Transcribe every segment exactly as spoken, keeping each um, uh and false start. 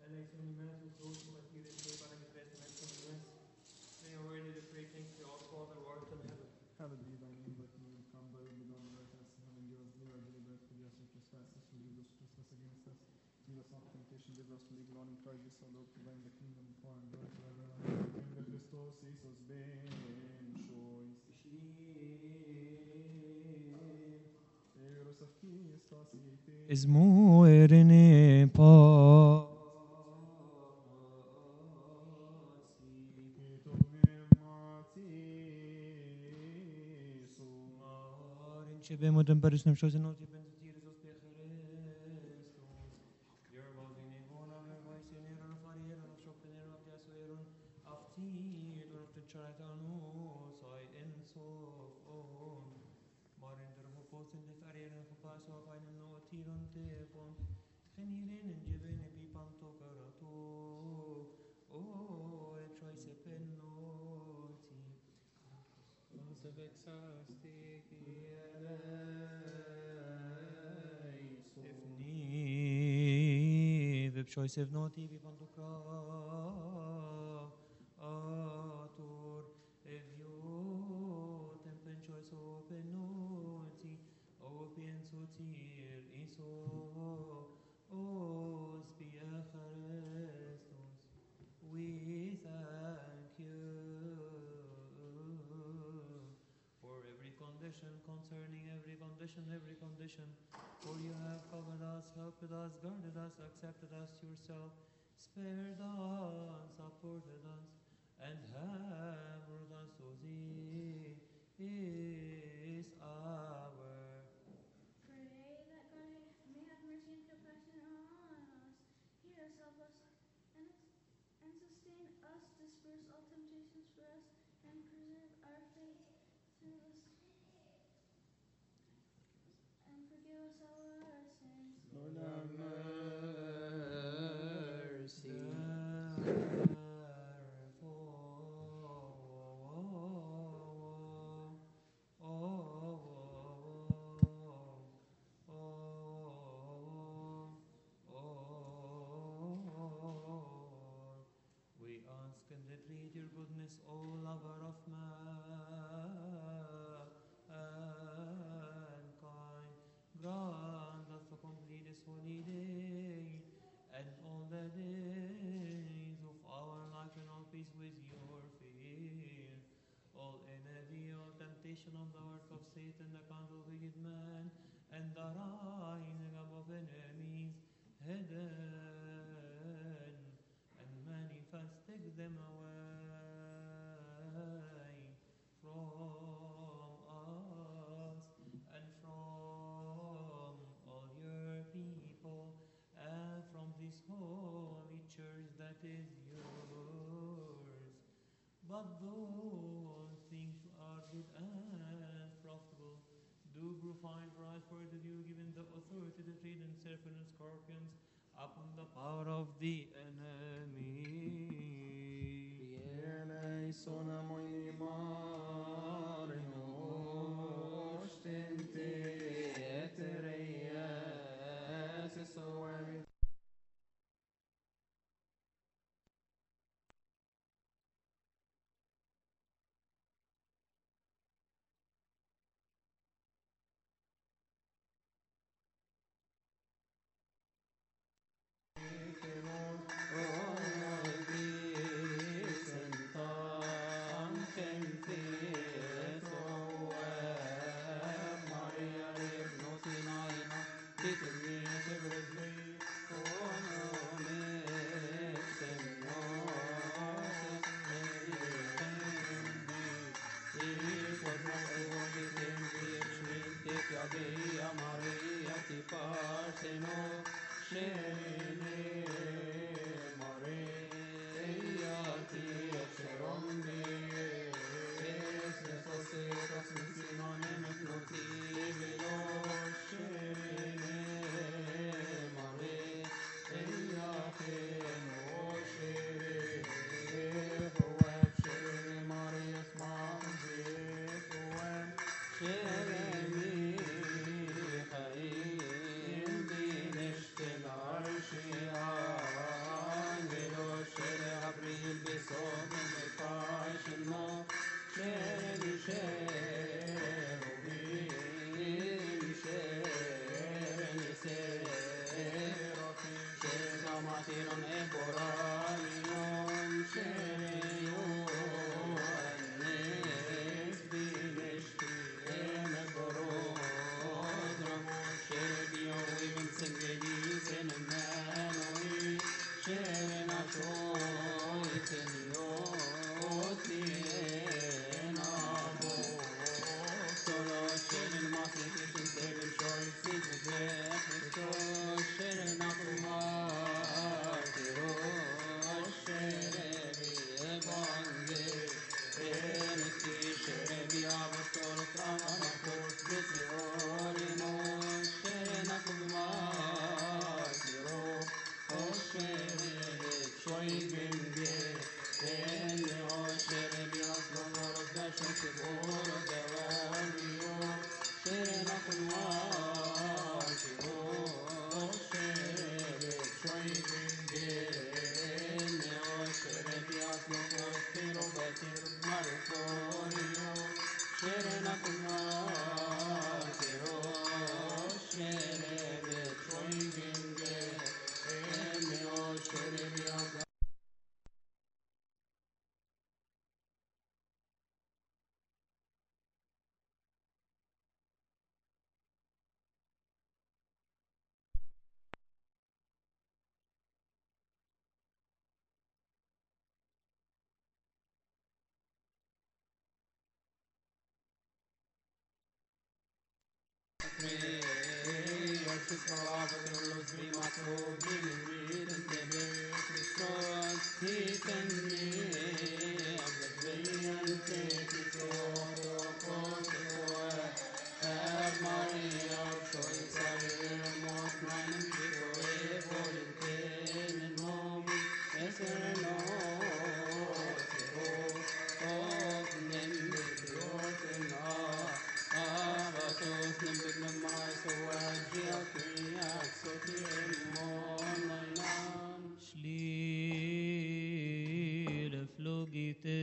En hij is unimes, hoe groot, hoe het hier is, hij van hem is met unimes. May you worthy to pray, thanks to our Father who art in heaven. Hallowed be thy name, thy kingdom come, thy will be done on earth as in heaven. Give us daily our daily bread, forgive us our trespasses, forgive those who trespass against us. Lead us not into temptation, deliver us from evil. In Christ Jesus our Lord, for thine is the kingdom, the power, and glory forever. Amen. In Christos Iisus ben choice. Eros of Christos ite. Is more in a pa. Şebe modern barışnım şosen oti ben tir sos pe Christos. Your loving name on our voice in air of our ear of shop in air of the swearon of tea or of the charitano sai in so on. Maar in der hopos in the career of pas of ein no tiron te pon. Geniren in jeben e pipanto karato. Oh, e choice penoti. Nos vexasti if ni vip choice if not vi panto atur if you tempen choice open noti open sotir iso os pia Christos. We thank you for every condition, concerning every condition, every condition. For you have covered us, helped us, guarded us, accepted us yourself, spared us, supported us, and have brought us to thee is our. Pray that God may have mercy and compassion on us, hear us, help us, and, and sustain us, disperse all temptations for us, and preserve our faith through us, and forgive us all our sins. Lord have mercy. We ask and entreat your goodness, O lover of mankind. Grant us to complete this holy day and all the days of our life in all peace with your fear. All envy, all temptation of the work of Satan, the count of wicked man, and the rising up of enemies, hidden and manifest, take them away from us and from all your people and from this holy church that is yours. But those things are good and profitable do provide for us, for to you given the authority to tread on serpents and scorpions upon the power of the enemy. Eleison amoi marino ostente etereies soemi. Slavos Bimako Bimir and Debir Christos Tikani Abadvillian Tekito Kotoa Maria Choice Mot Nine Kikoe Volunteer and Nomi Eserno of Nembidortena Avatos Nembidamais Oagia Kriak Sotir Monainan Schlier flugite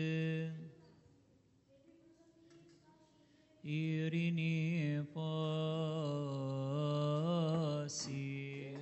Irini pasi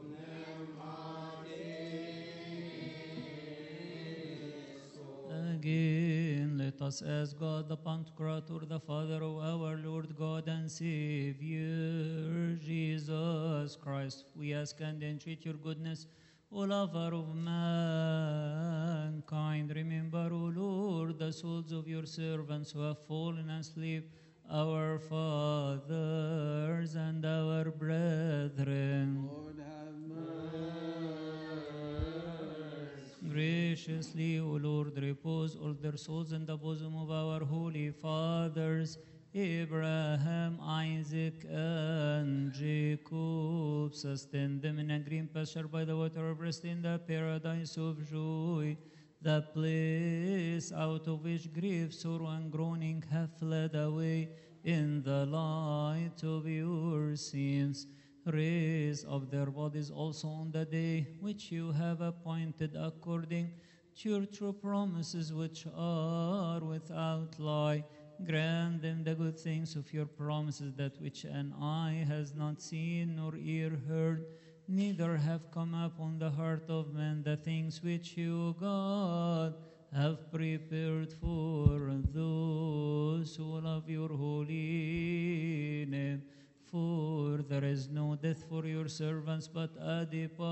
Again, let us ask God, the Pantocrator, the Father of our Lord God and Savior, Jesus Christ. We ask and entreat your goodness, O lover of mankind. Remember, O Lord, the souls of your servants who have fallen asleep, our fathers and our brethren. Lord have mercy. Graciously, O Lord, repose all their souls in the bosom of our holy fathers, Abraham, Isaac, and Jacob. Sustain them in a green pasture by the water of rest in the paradise of joy, the place out of which grief, sorrow, and groaning have fled away in the light of your sins. Raise up their bodies also on the day which you have appointed according to your true promises, which are without lie. Grant them the good things of your promises, that which an eye has not seen nor ear heard, neither have come upon the heart of man, the things which you, God, have prepared for those who love your holy name. For there is no death for your servants, but a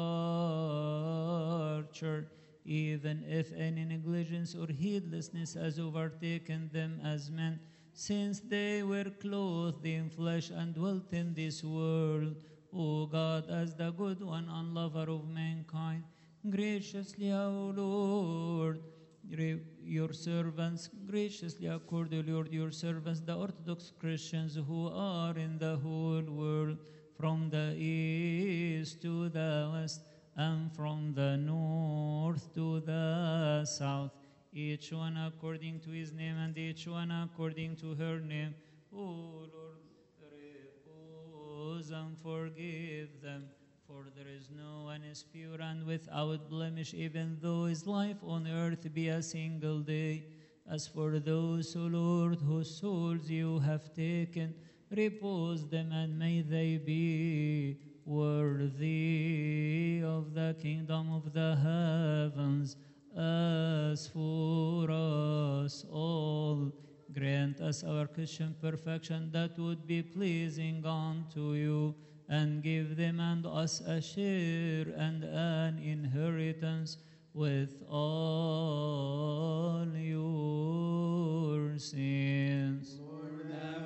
departure, even if any negligence or heedlessness has overtaken them as men, since they were clothed in flesh and dwelt in this world. O God, as the good one and lover of mankind, graciously, O Lord, your servants, graciously accord, O Lord, your servants, the Orthodox Christians who are in the whole world, from the east to the west, and from the north to the south, each one according to his name, and each one according to her name. O Lord, repose and forgive them. For there is no one is pure and without blemish, even though his life on earth be a single day. As for those, O Lord, whose souls you have taken, repose them, and may they be worthy of the kingdom of the heavens. As for us all, grant us our Christian perfection, that would be pleasing unto you, and give them and us a share and an inheritance with all your sins. Lord have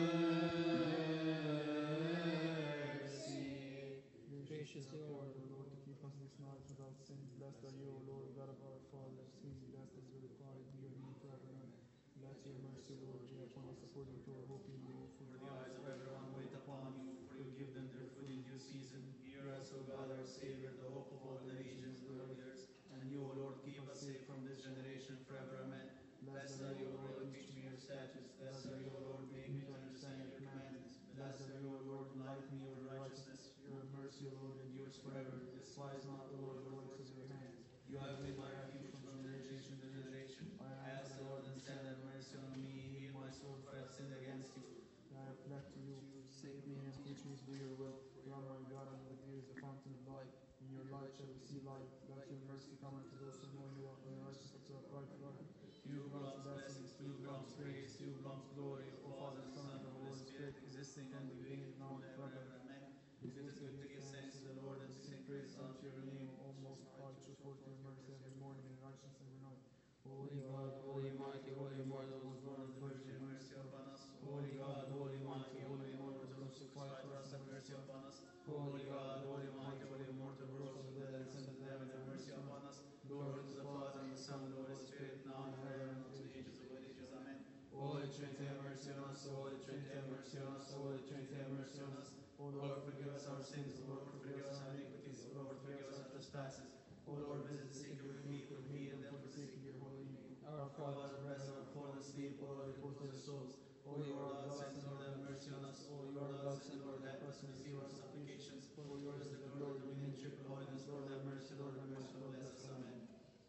mercy. Graciously, Lord, O Lord, to keep us this night without sin. Blessed are you, O Lord, God of our fathers. Sing, blessed and glorified be your name forever and ever. Let your mercy, Lord, be upon us according to our hope in you. For For the eyes of everyone wait upon you, for you give them their food in due season. Hear us, O God, our Savior, the hope of all the nations believers. And you, O Lord, keep us safe from this generation forever. Amen. Blessed are you, O Lord, teach me your statutes. Blessed are you, O Lord, make me to understand your commandments. Blessed are you, O Lord, enlighten me with righteousness. Your mercy, O Lord, endures forever. Despise not, O Lord, the works of your hands. You have been my refuge from generation to generation. I ask the Lord instead, have mercy on me. Heal my soul, for I have sinned against you. I have fled to you. Save me and teach me to do your will. For you are my God, and with you is the fountain of life. In your light shall we see light. Let your mercy come unto those who know you, and your righteousness to upright God. To you belongs blessings, to you belongs praise, to you belongs glory, O Father, Son, and the Holy Spirit, existing and beginning now and forever. Amen. It is good to give thanks to the Lord and to sing praises unto your name, O Most High, to forth your mercy every morning and righteousness every night. Holy God, holy mighty, holy immortal, was born of the Virgin, mercy upon us. Holy God, holy mighty, holy immortal, was crucified for us, have mercy upon us. Holy God, holy mighty, holy immortal, rose of the dead and ascended to heaven, have mercy upon us. Glory to the Father, and the Son, and the Holy Spirit, now and forever, and unto the ages of ages. Amen. Holy Trinity, have mercy on us. Holy Trinity, have mercy on us. Holy Trinity, have mercy on us. O Lord, forgive us our sins. O Lord, forgive us our iniquities. O Lord, forgive us our trespasses. O Lord, visit the sick and relieve them, heal them, forsake your holy name. Our fathers, rest our fallen asleep. O Lord, repose their souls. O Lord, God, send Lord, have mercy on us. O Lord, God, send Lord, have mercy and receive our supplications. For yours is the glory, dominion, triple holiness. Lord, have mercy. Lord, have mercy. Lord, bless us. Amen.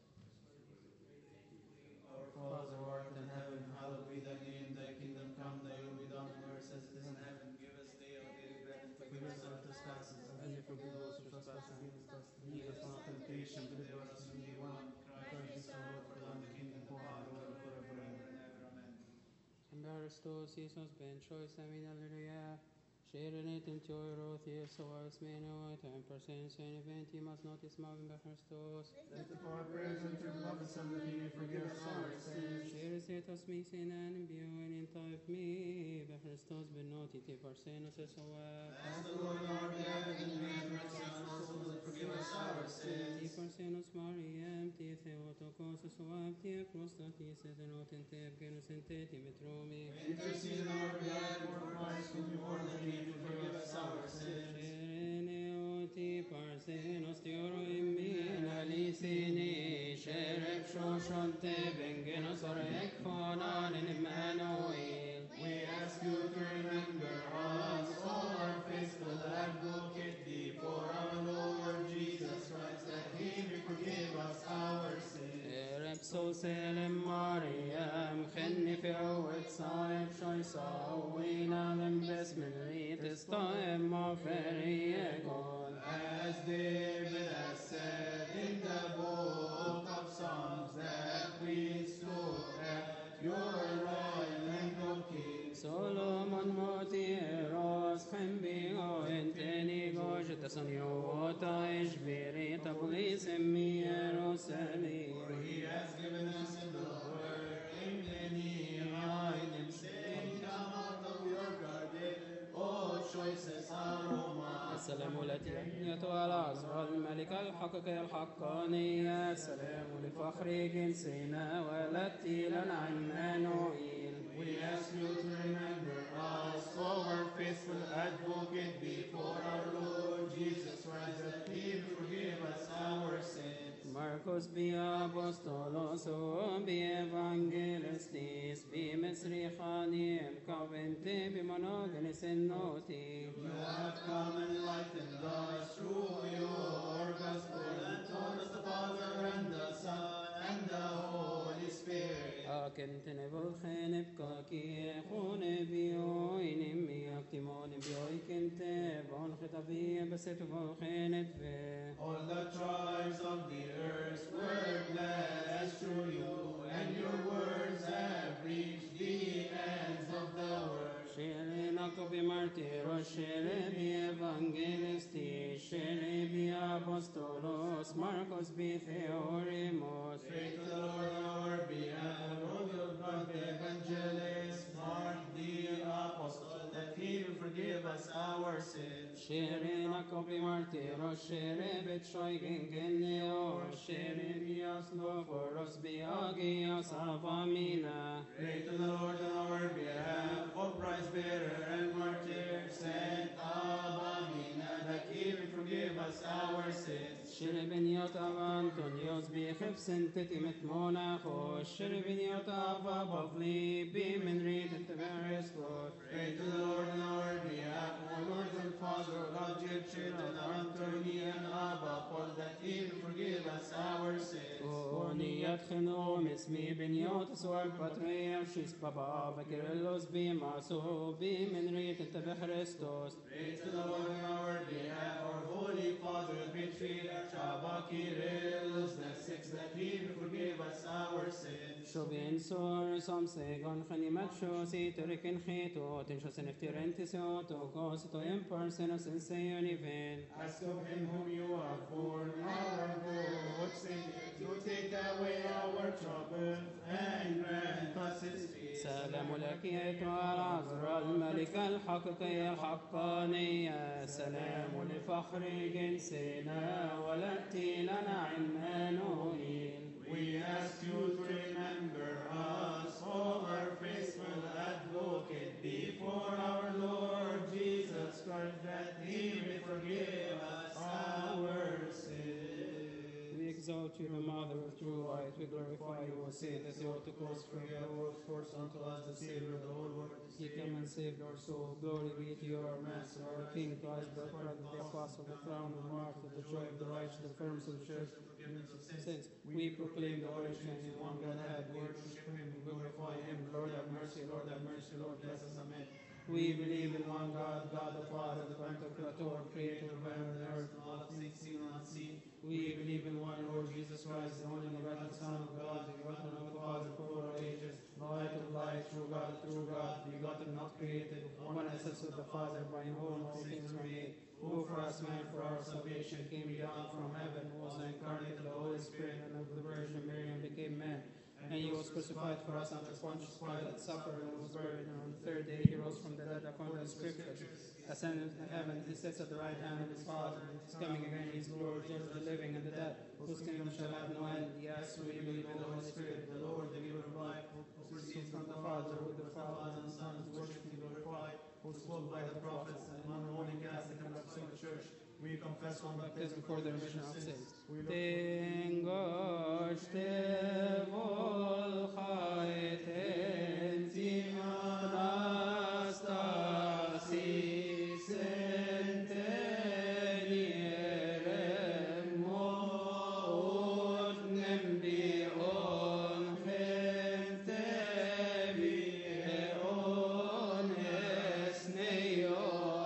Our Father, who art in heaven, hallowed be thy name. Thy kingdom come, thy will be done on earth as it is in heaven. Give us day our daily bread, and forgive us our trespasses, as we forgive those who trespass against us. Lead us not into temptation, but deliver us from evil one. Christ is our Lord, for thine is the kingdom, power, and glory forever and ever. Amen. Christos Iisus ben choice amin alleluia. Sharing into your oath, yes, so as may know it, and percent an event, you must notice Marvin by Christos. Lift up our prayers unto the beloved Son, that he may forgive us our sins. Share it us me sin and be in type me by Christos ben noti te percent as so Ask the Lord on our behalf, and may have mercy on our souls, and forgive us our sins. Ti persenos Mariam, ti Theotokos, so ti Christos, ti Sezenot, and te Genus, and te Metromi. Intercede on our behalf for Christ, whom you ordained, and forgive us our sins. Ti parsenos ti oro in mina lisini sheref shoshon te bengenos orek fonan in Emmanuel. We ask you to remember us, O our faithful advocate, before our Lord Jesus Christ, that he may forgive us our sins. Erep so selim Mariam خني في أول صايب شوي صاوينا من بسم الريت استايم ما فريقون. As David has said in the book of Psalms, that we stood at your right hand, O King. Solomon moti eros خنبيغو انتني غوش تسنيوتا إشبيري تبغيس مي يروسالي. For he has given us in the word in many items, saying, come out of your garden, O choicest aroma. السلام لك على عزرا الملك الحقيقي الحقانية. السلام لفخر جنسنا ولدتي لنا عمانوئيل. We ask you to remember us, our faithful advocate, before our Lord Jesus Christ, that he may forgive us our sins. Marcos bi apostolos bi evangelistis bi mesrichanim kavente bi monogenes noti. You have come and enlightened us through your gospel, and told us the Father and the Son and the Holy Spirit. أكنت نبل خنب كاكي خون بيوين مياكتمون بيوي كنت بون خطبي بس تبل خنت في. All the tribes of the earth were blessed through you, and your words have reached the ends of the world. Shelena bi martiros, shele bi evangelistis, shele bi apostolos, Marcos bi theorimos. Pray to the Lord on our behalf, of your God the evangelist, Mark the apostle, that he will forgive us our sins. Shelena bi martiros, shele bi troigengenio, shele bi asloforos, bi agios avamina. Pray to the Lord on our behalf, O prize bearer and martyr, Saint Abamina, that he will forgive us our sins. Shiribiniot av Antonios bi khifsin titimet monachos, Shiribiniot av Bavli bi minrid teverestos. Pray to the Lord on our behalf, O Lord and Father of your children, Anthony and Abba, Paul, that he will forgive us our sins. Oniyat chinom ismi biniot suar patriarch shis baba v'kirillos bi maso bi minrid teverestos. Pray to the Lord on our behalf, our Holy Father, Patriarch Abba Kyrillos the sixth, that he will forgive us our sins. Shobin sor som segon khanimat shosi terikin khito tin shosen iftirenti soto kosito in personas in sayoniven. Ask of him whom you have born, our good Savior, to take away our troubles and grant us his peace. سلام لك يا العذراء الملك الحقيقي الحقانية سلام لفخر جنسنا ولأتي لنا عمانوئيل. We ask you to remember us, O our faithful advocate, before our Lord Jesus Christ, that he may forgive us our sins. We exalt you, the Mother of true light. We glorify you, O Saint Theotokos, for you have brought forth unto us the Savior of the whole world. He came and saved our soul. Glory be to you, our Master, our King, Christ, the Father, the Apostle, the crown of Martyr, the joy of the righteous, the firmness of the church, the forgiveness of sins. We proclaim the Holy Trinity, one Godhead, we worship him, we glorify him. Lord have mercy, Lord have mercy, Lord bless us, amen. We believe in one God, God the Father, the Pantocrator, creator of heaven and earth, and all things seen and unseen. We believe in one Lord Jesus Christ, the only begotten Son of God, begotten of the Father before all ages, light of light, true God, true God, begotten, not created, one essence with the Father, by whom all things were made, who for us man, for our salvation, came down from heaven, was incarnate of the Holy Spirit and of the Virgin Mary, and became man. And he was crucified for us under Pontius Pilate, suffered and was buried, and on the third day he rose from the dead according to the Scriptures, ascended into heaven, he sits at the right hand of his Father, and is coming again in his glory, judge the living and the dead, whose kingdom shall have no end. Yes, we believe in the Holy Spirit, the Lord, the giver of life, who proceeds from the Father, with the Father and the Son, is worshipped and glorified, who spoke by the prophets, and one holy Catholic and Apostolic Church. We confess one baptism for the remission of sins. Tingosh tevol chayten Anastasi sentenierem mod nembion chemtebion esneo.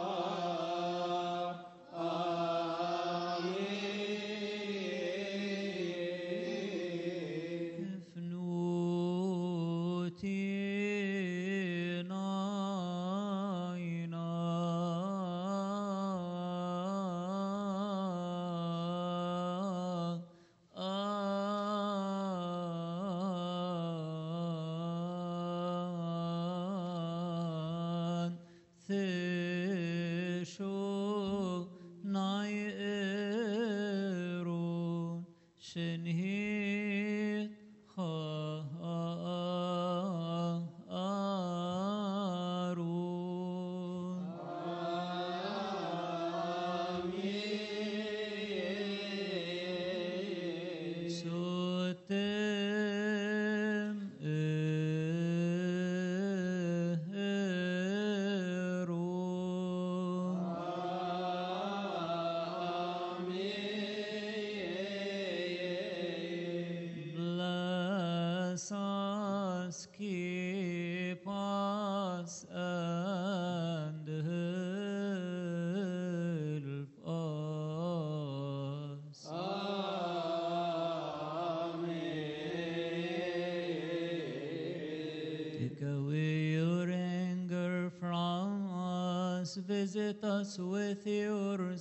Visit us with your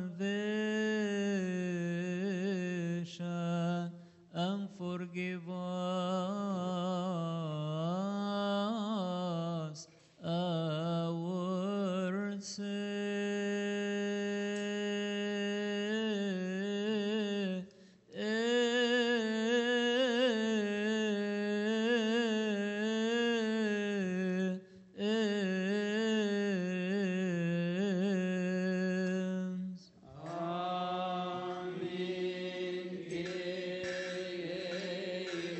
salvation and forgive us our sins.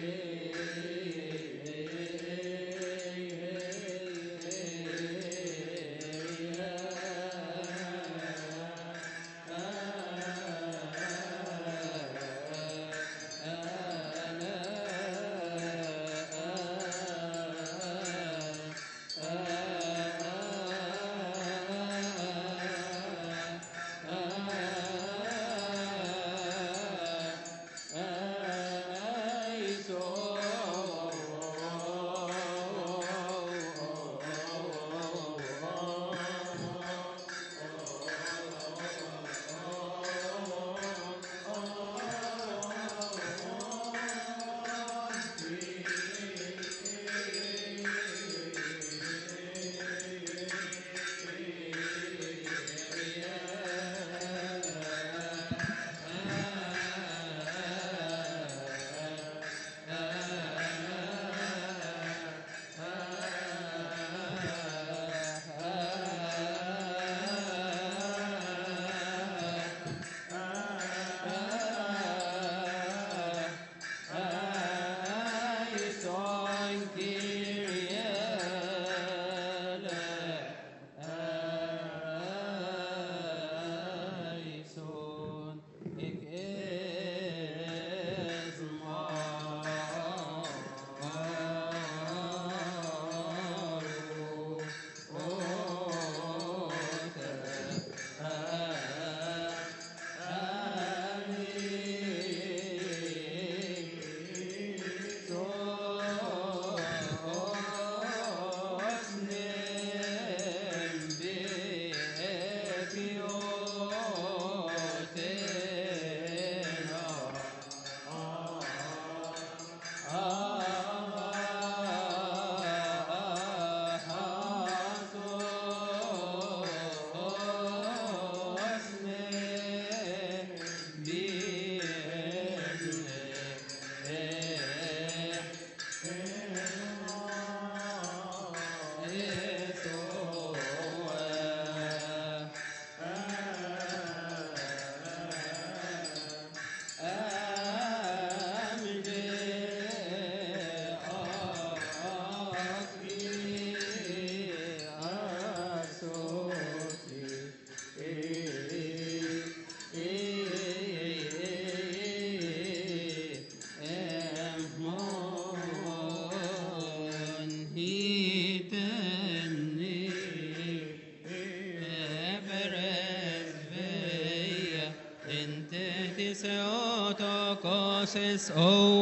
Rokosis o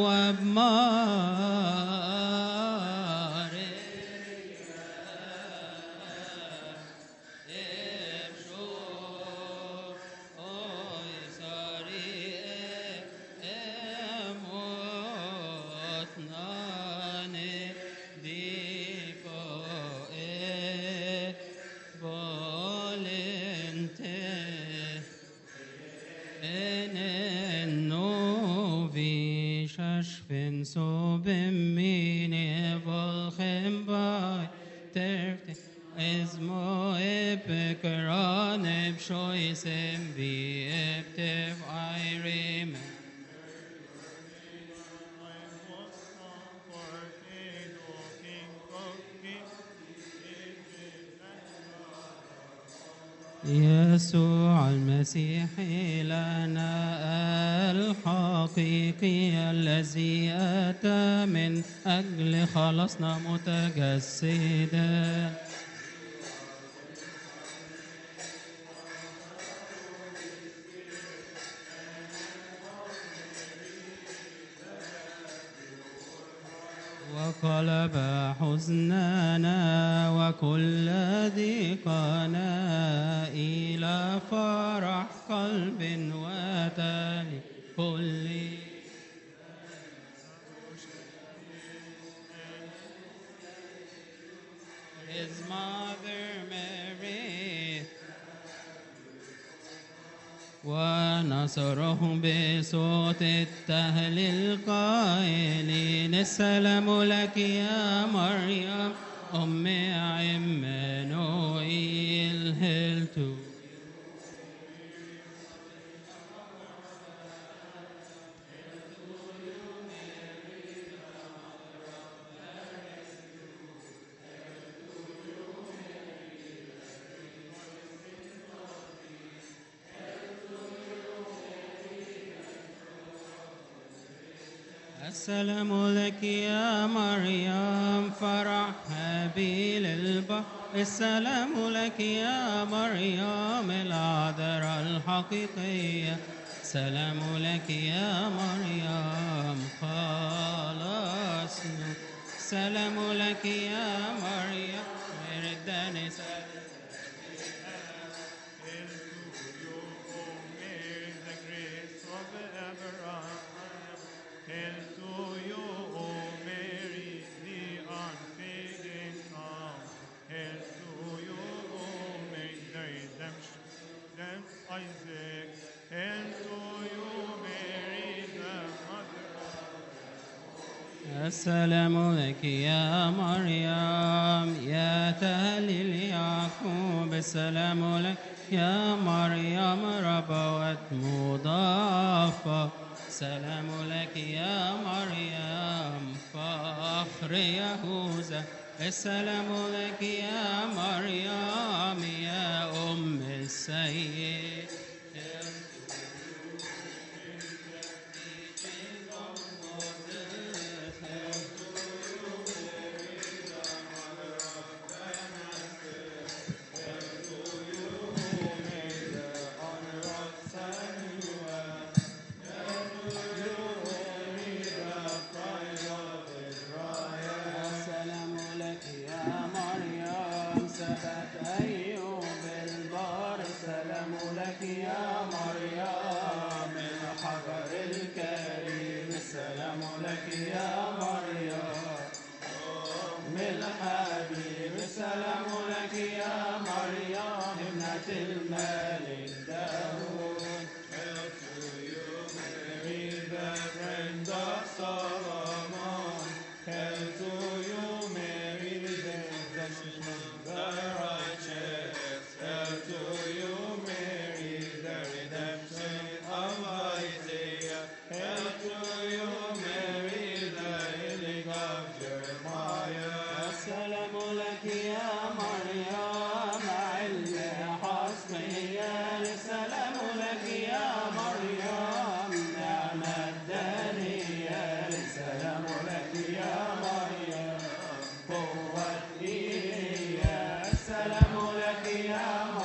abmare Ebsho oy sari emot nane dipo e volente enen novi shashvin so bimini volchem by terfte Ezmo epikaran ebshoisem bi eptev irim يسوع المسيح لنا الحقيقي الذي أتى من أجل خلصنا متجسدا وقلب حزننا وكل ضيقنا إلى فرح قلب وتالي كل His mother Mary ونصرهم بصوت التهليل قائلين السلام لك يا مريم أم عمانوئيل هلتو السلام لك يا مريم فرح هابيل البحر السلام لك يا مريم العذراء الحقيقية سلام لك يا مريم خلاصنا سلام لك يا مريم رداني Hail to you, O Mary, the unfading calm. Hail to you, O Mary, the redemption of Isaac. Hail to you, Mary, the mother of السلام لك يا مريم يا تهليل يعقوب السلام لك يا مريم ربوت مضافة السلام لك يا مريم فخر يهوذا السلام لك يا مريم يا أم السيد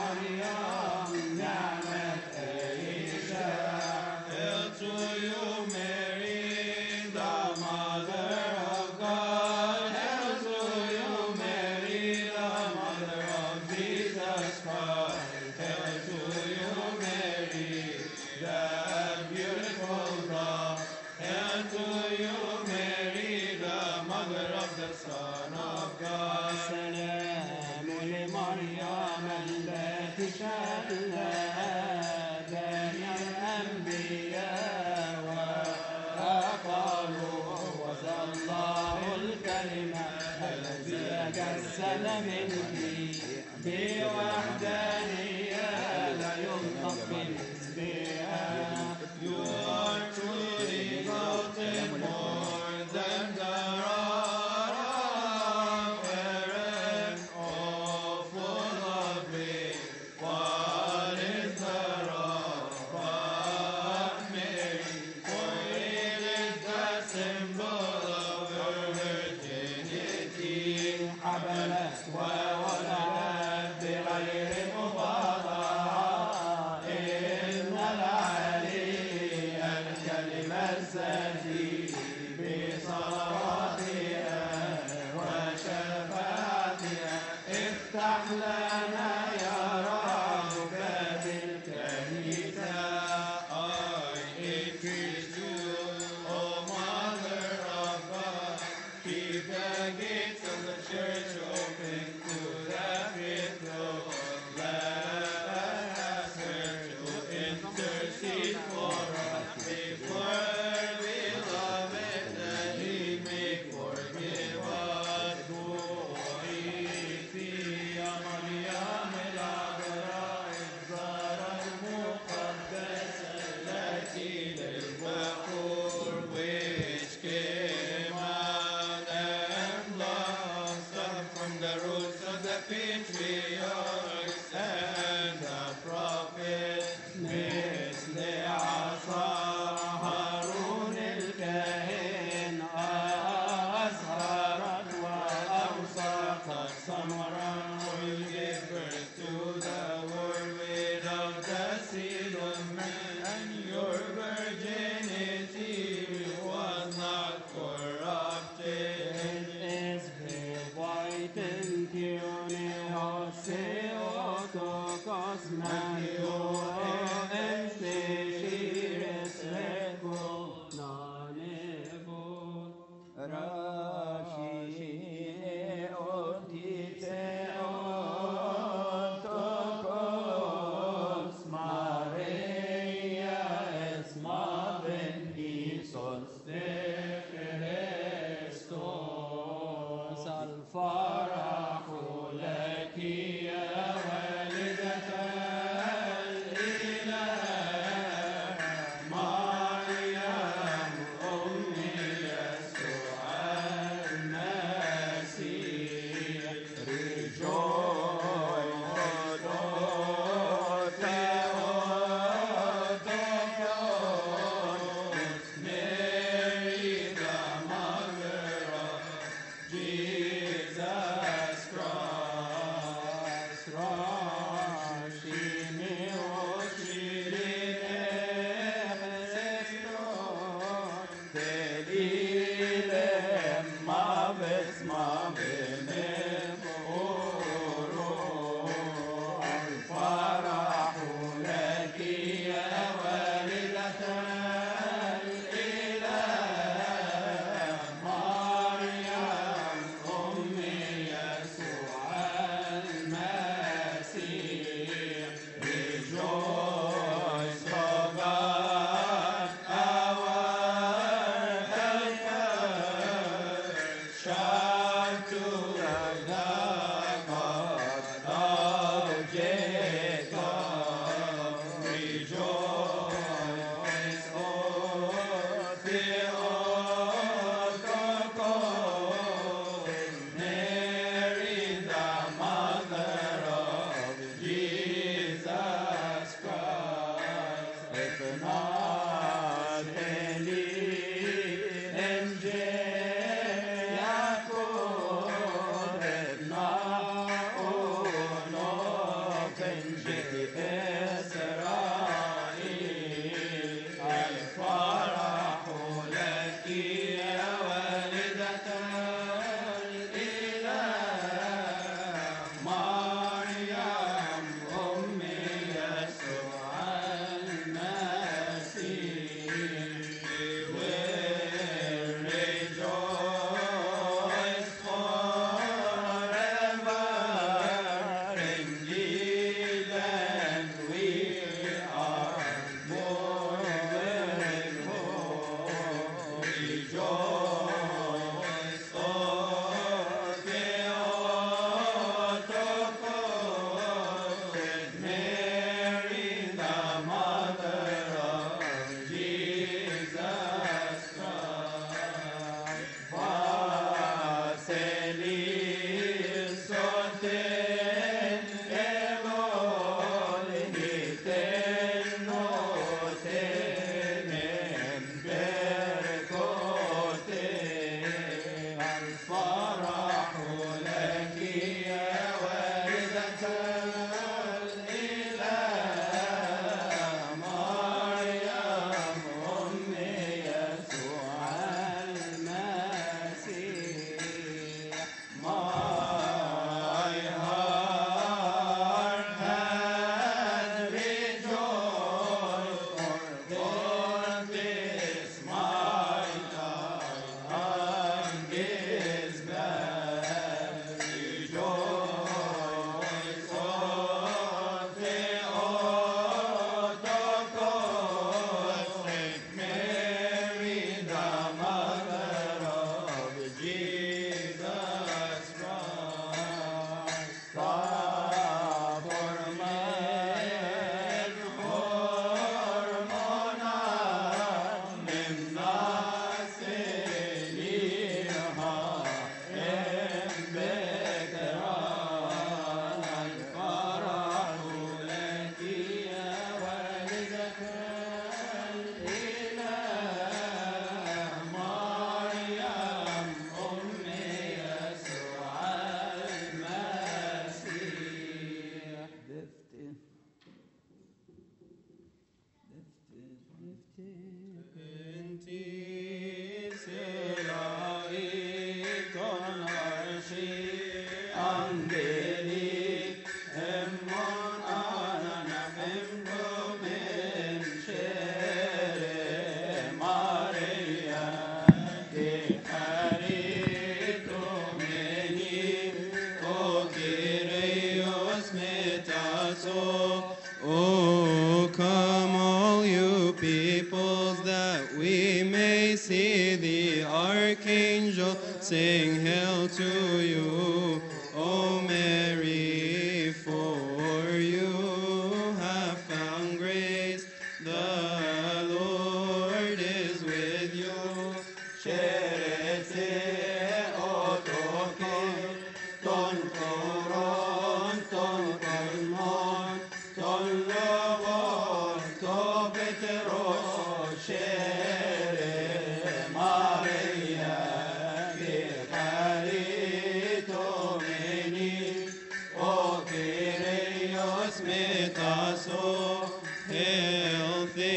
you, تجسد منك بوحدانية لا ينطق بها. You are truly exalted more than the rock, Aaron, oh full of grace. What is the rock but Mary? For it is the symbol of her virginity. حبلت وولدت بغير مفاضلة، إن العلي الكلمة الزكي بصلواتها وشفاعتها افتح لنا يا رب باب الكنيسة. I entreat you, O Mother of God, keep the gates of the church open to the faithful. Let us ask her to intercede for us before her beloved, that he may forgive us. Glory يا مريم العذراء الزهرة المقدسة التي للبخور which came out and blossomed from the roots of the patriarchs and the prophets. مثل عصا هارون الكاهن أزهرت وأوسطت ثمرا. Will give birth to the word without the seed of man, and your virginity was not corrupted. It is very white and puny, Oseotokos Matthew, and Seshiris Reko Nanevol. Rashi Otite Otokos Maria Esma Ben Isos de Christos. الفرح لك يا والدة الإله مريم أم يسوع المسيح. Rejoice, O Theotokos, Mary the mother of Jesus Christ. Rashi meoshirine delilem maves mavenem oro. الفرح لك يا والدة الإله مريم أم يسوع المسيح. Rejoice, O God, our helper. Shout to the God of Jacob. Rejoice, O Theotokos, Mary the mother of Jesus Christ. If not Eli Enje Yaakov, if not Olof Enje Israel, الفرح I see the archangel sing hail to you, O Mary, for you have found grace. The Lord is with you. Sherete otokir, ton koron, ton kolmon, ton lobon, to petros, shere Maria, kirkarito meni, o Kyrios metaso, hail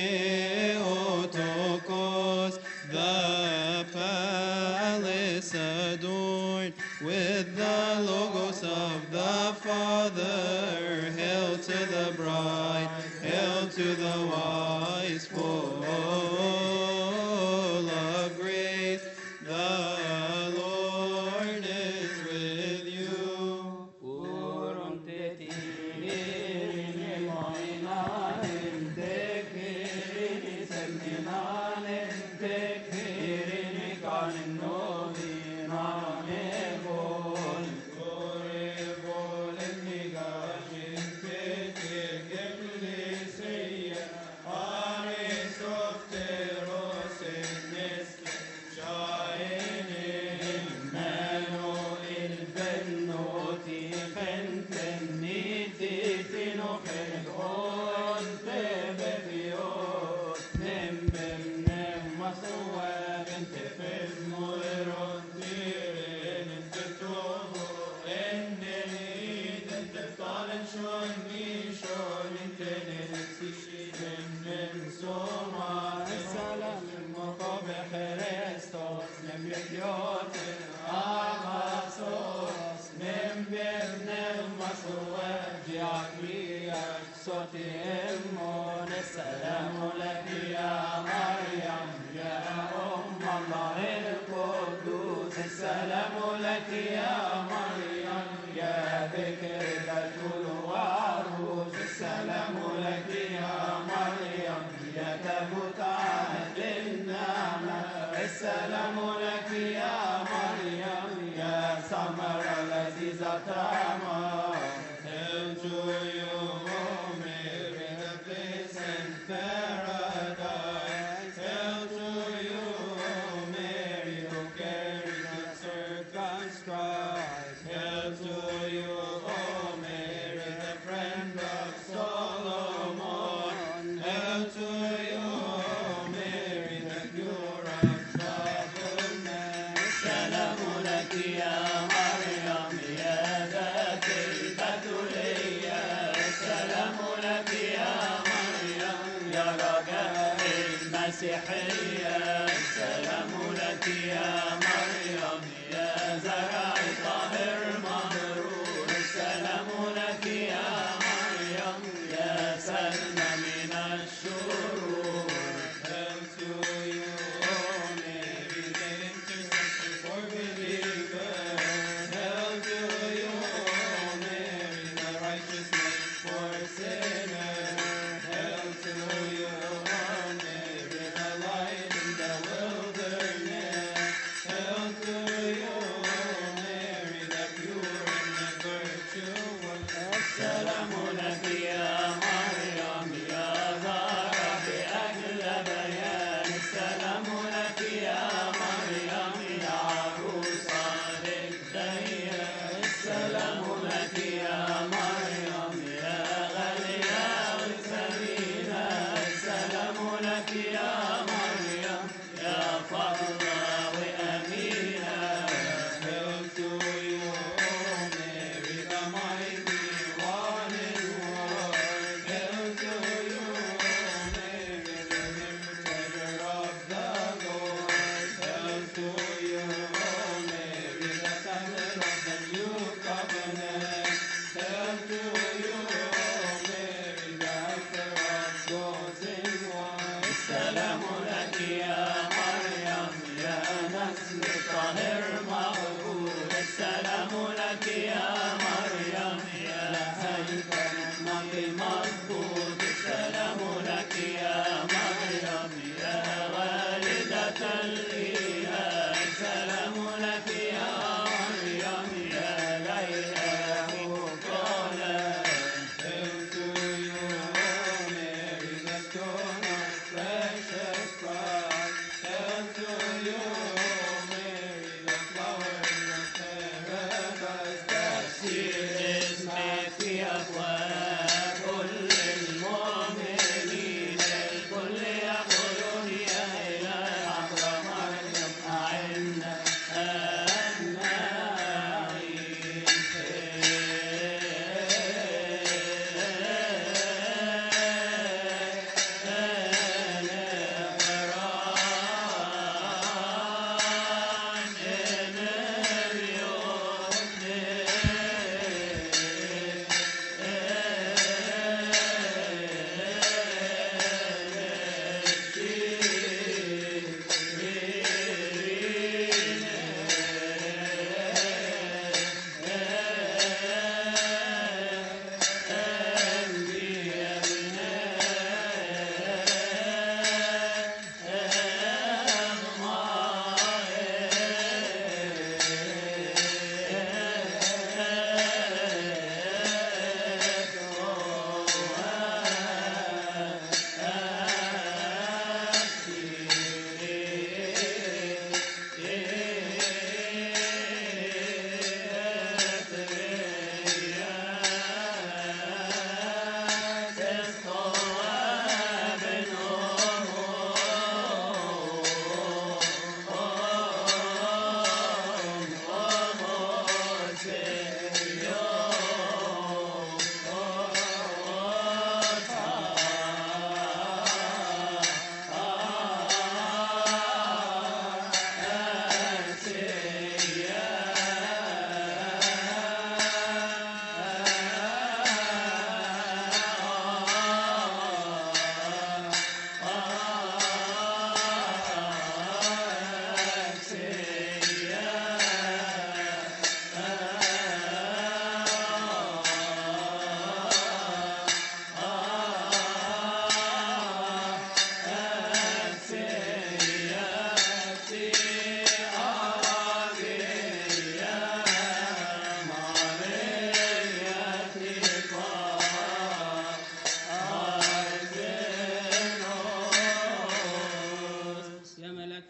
Theotokos, the palace adorned with the logos of the Father. Hail to the bride, hail to the wise, full of grace. The Lord is with you. السلام لك يا مريم يا أم الله القدوس. السلام لك يا مريم يا بكرة الوعروس. السلام لك يا مريم يا تبتعد النعمة. السلام لك يا مريم يا ثمرة لذيذة طعمة. Hail to you, O Mary, the bliss and paradise. Hail to you, O Mary, who carries the circumscribed. Hail to you, O Mary, the friend of Solomon. Hail to you, O Mary, the cure of troubled men. السلام لك يا مريم يا ذات البتولية. السلام لك يا مريم يا رجاء المسيحية. السلام لك يا مريم يا زرع طاهر مبرور. السلام لك يا مريم يا سلمى من الشرور. Hail to you, O Mary, the intercessor for believers. Hail to you, O Mary, the righteousness for sinners. Hail to you, O Mary, the light in the wilderness. Hail to you, O Mary.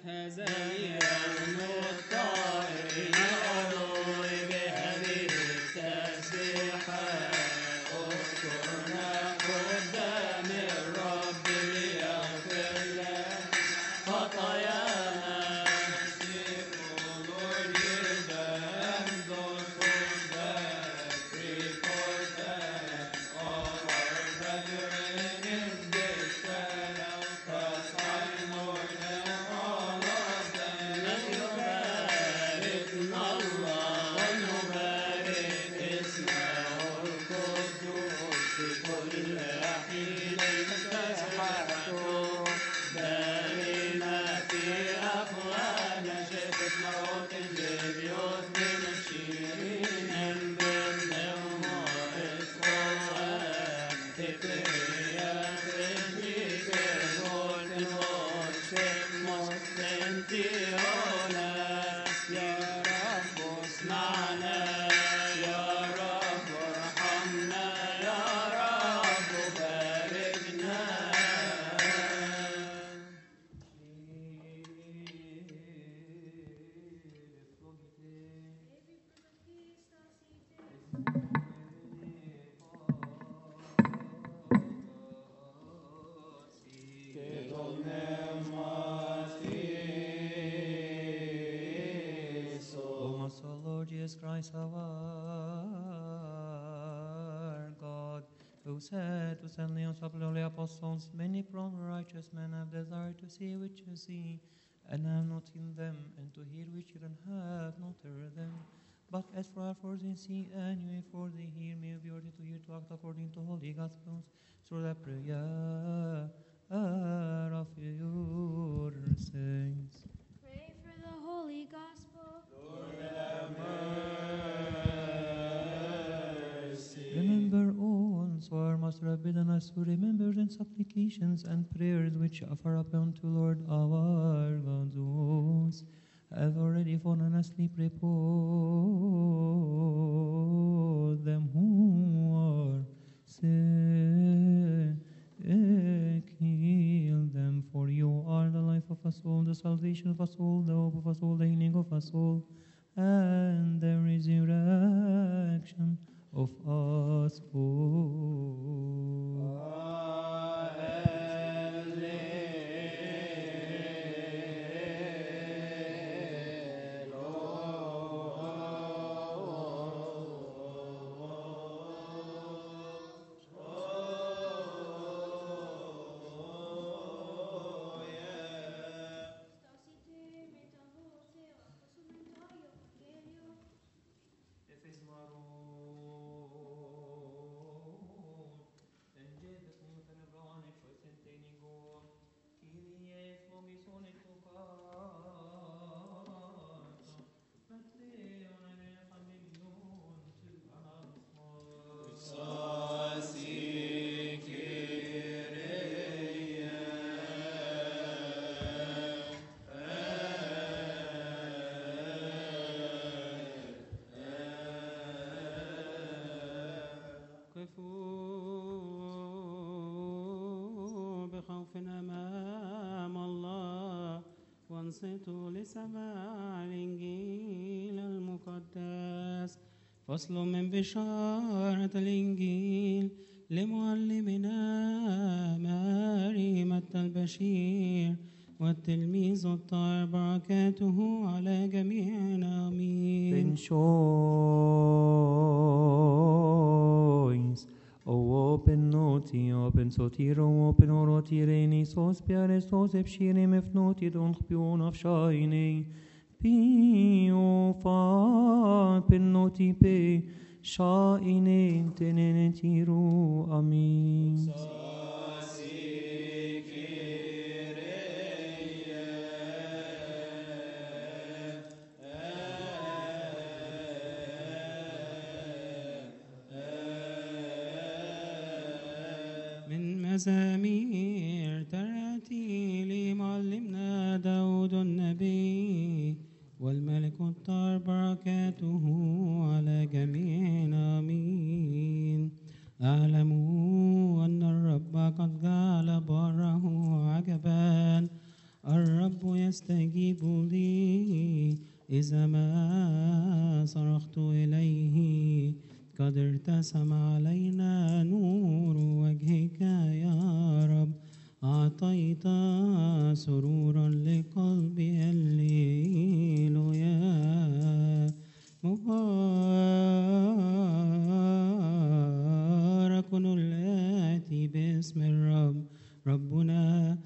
هذا اليوم الطائر العلوي بهذه التسبيحة اذكرنا قدام الرب ليغفر لنا خطايانا. Lord, hear them, those who beg, pray for them. All our brethren in this trial, 'cause I know them, all of them. نباركنا الله ونبارك اسمه القدوس في كل حين تسبحته دائما في أفواهنا. شفت موت البيوت من الشيرين بالنوم إسقوان تكريا تجيك الغول المرشد مستنتيونا. يا رب اسمعنا يا رب ارحمنا يا رب باركنا. O most Lord Jesus Christ, our God, who said to Saint Leon, holy apostles, many from righteous men have desired to see which you see, and have not seen them, and to hear which you have not heard them. But as for our for they see, and you for they hear, may be worthy to hear to act according to holy gospels, through the prayer of your saints. Pray for the Holy Gospel. Remember also our Master have bidden us to remember the supplications and prayers which offer up unto Lord our God, those have already fallen asleep. Repose them who are sick, heal them, for you are the life of us all, the salvation of us all, the hope of us all, the healing of us all, and the resurrection of us all. قفوا بخوف أمام الله وانصتوا لسماع الإنجيل المقدس. فصل من بشارة الإنجيل لمعلمنا مريمة البشير والتلميذ الطاهر، بركاته على جميعنا آمين. Rejoice, O open noti, open sotiro, open orotireni, sos piares, sos epshirim, efnoti, don't pion of shiny. Pio fa penoti pe, shaine tenenetiru, amin. مزامير ترتيل معلمنا داود النبي والملك الطاهر، بركاته على جميعنا آمين. اعلموا أن الرب قد جعل بره عجبا، الرب يستجيب يستجيب لي إذا ما صرخت إليه. قد ارتسم علينا نور وجهك يا رب، أعطيت سرورا لقلبي. هللويا. مبارك الآتي باسم الرب، ربنا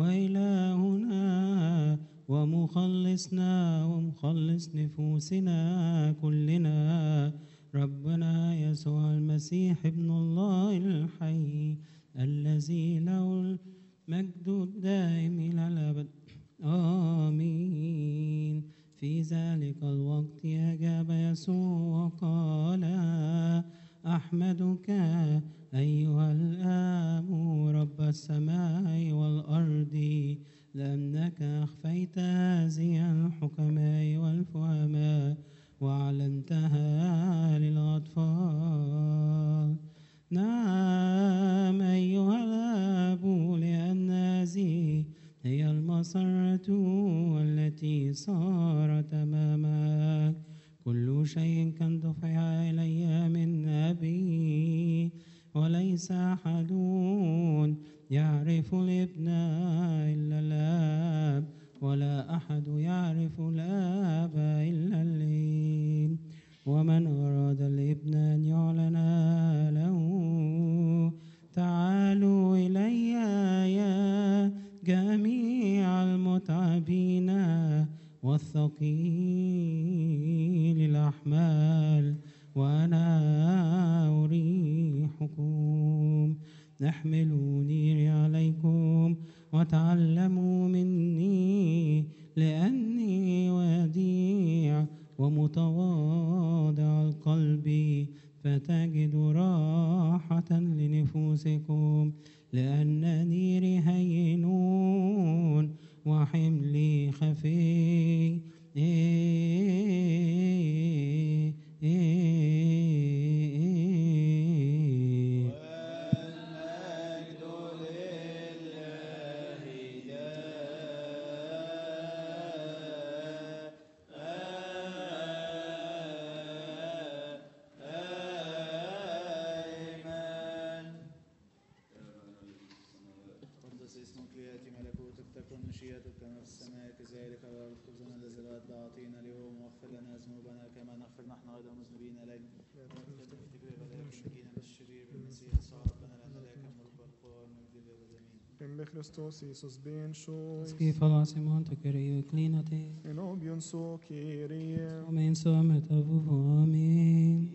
وإلهنا ومخلصنا ومخلص نفوسنا كلنا، ربنا يسوع المسيح ابن الله الحي، الذي له المجد الدائم إلى الأبد. آمين. في ذلك الوقت أجاب يسوع وقال: أحمدك أيها الآب رب السماء والأرض، لأنك أخفيت هذه الحكماء والفهماء وأعلنتها للأطفال. نعم أيها الآب، لأن هذه هي المسرة التي صارت أمامك. كل شيء كان دفع إلي من أبي، وليس أحد يعرف الابن إلا الآب، ولا أحد يعرف الآب إلا الابن، ومن أراد الابن أن يعلن له. تعالوا إلي يا جميع المتعبين والثقيل الأحمال، وأنا أريحكم. احملوا نيري عليكم وتعلموا مني، لأني وديع ومتواضع القلب، فتجد راحة لنفوسكم، لأن نيري هين وحملي خفي. إيه إيه والمجد لله آمين. قدس اسمك، ليأتي ملكوتك، تكن مشيئتك كما في السماء كذلك على الأرض. خبزنا الذي الغد أعطينا اليوم، واغفر لنا ذنوبنا كما نغفر نحن أيضا المذنبين إلينا، ولا تدخلنا في تجربة ولكن نجينا من الشرير. بالمسيح يسوع ربنا، لأن لك الملك والقوة والمجد للأبد. آمين. Med Kristus Jesus ben sjøs. Skriva Simon tycker ju klina till. En obion så Kyrie. Som en som ett av amen.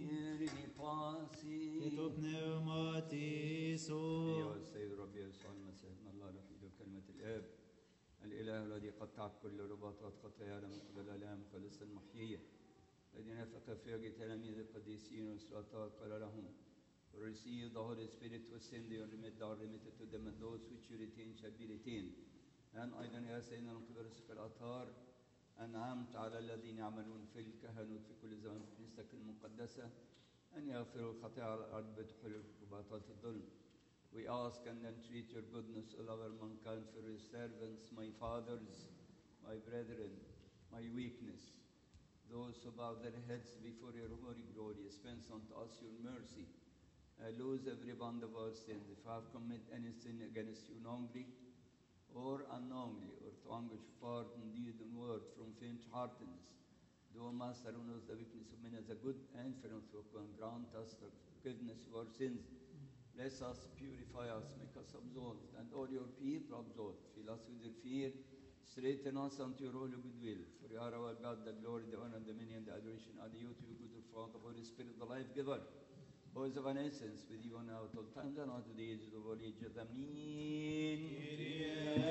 يتوب نعمتي أيها السيد ربي يسوع المسيح، ابن الله الوحيد وكلمة الآب الإله الذي قطعت كل رباطات خطايانا من قبل الآلام خالص المحيية، الذي نفخ في وجه تلاميذ القديسين والسلطات قال لهم: Receive the Holy Spirit who send you and remit are remitted to them, and those which you retain shall be retained. And أيضا يا سيدنا من قبل رزق الأطهار أنعمت على الذين يعملون في الكهنوت في كل زمان في كنيستك المقدسة أن يغفروا الخطايا على الأرض بدخول رباطات الظلم. We ask and entreat your goodness, all our mankind, for your servants, my fathers, my brethren, my weakness, those who bow their heads before your holy glory. Dispense unto us your mercy. Uh, lose every bond of our sins. If I have committed any sin against you knowingly or unknowingly, or to anguish of heart and deed and word from faint-heartedness, do, O Master, who knows the weakness of men, as a good and philanthropic one, grant us the forgiveness of our sins. Bless us, purify us, make us absolved, and all your people absolved. Fill us with your fear, straighten us unto your holy goodwill. For you are our God, the glory, the honor, the dominion, the adoration are due to you, good Father, the Holy Spirit, the life giver, who is of an essence with you now at all times and unto the ages of all ages. Amen. Kyrie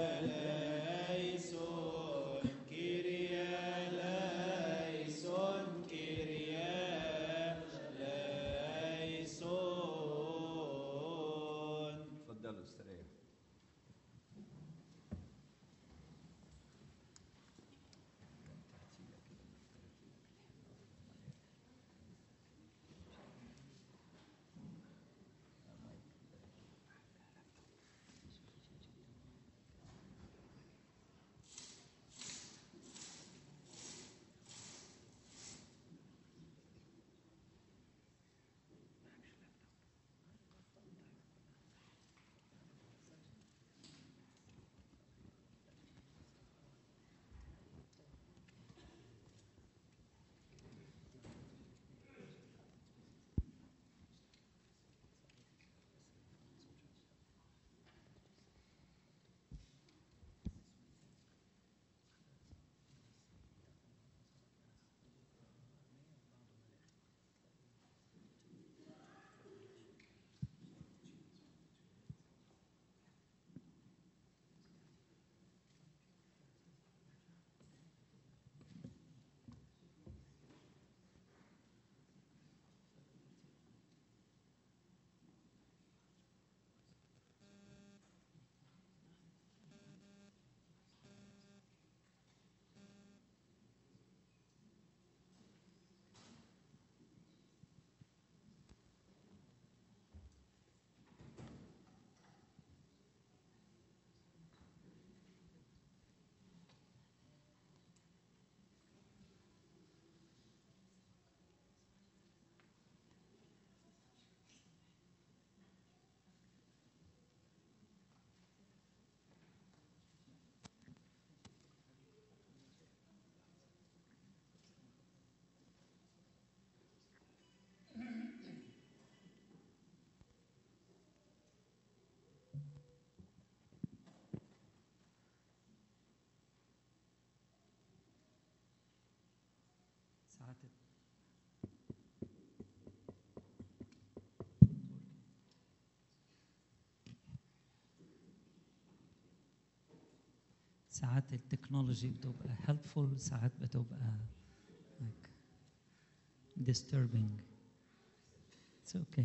eleison, Kyrie eleison, Kyrie eleison. تفضلوا استريحوا. ساعات التكنولوجي بتبقى helpful، ساعات بتبقى like disturbing. It's okay.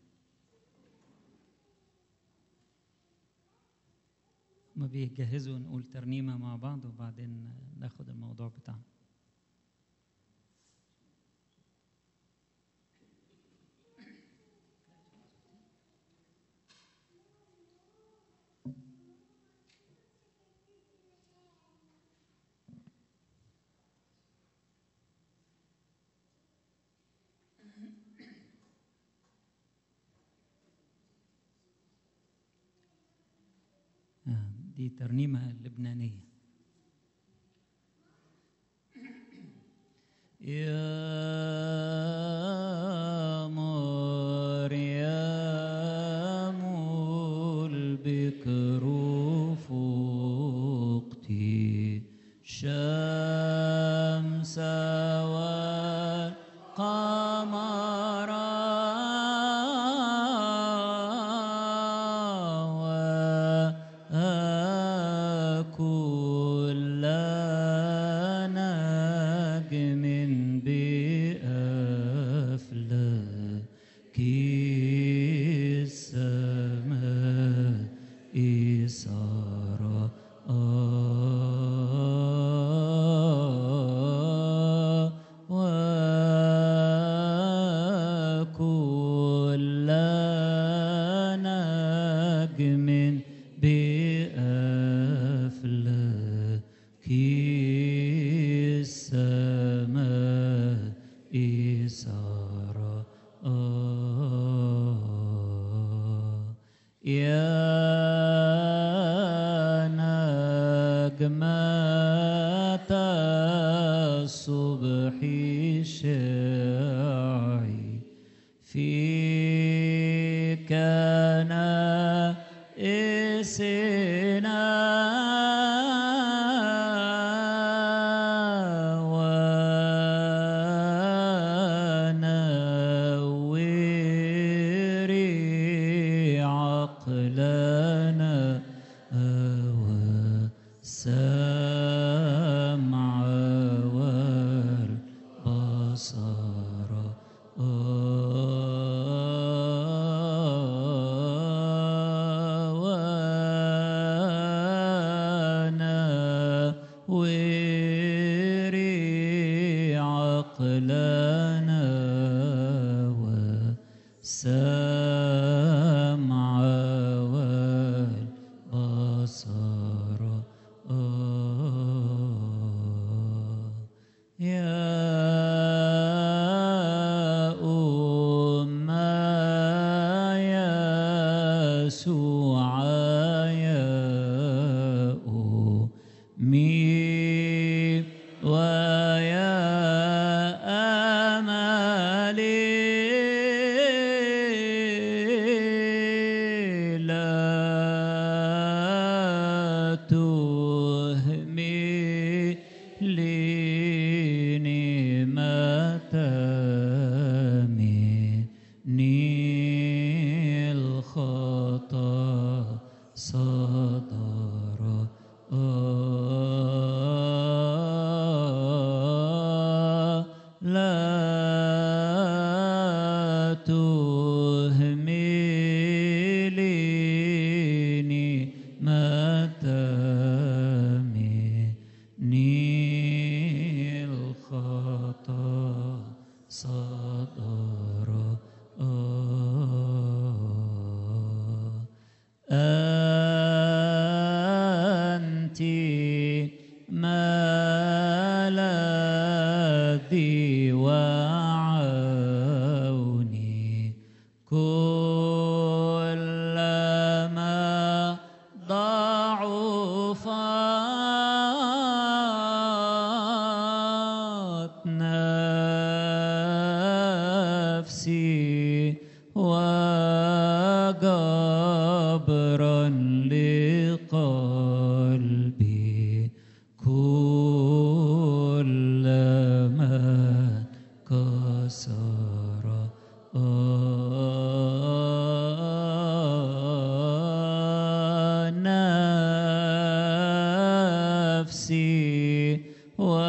ما بيجهزوا نقول ترنيمة مع بعض وبعدين ناخد الموضوع بتاعنا. دي ترنيمة لبنانية. يا مريم البكر فوقتي شمس والقمر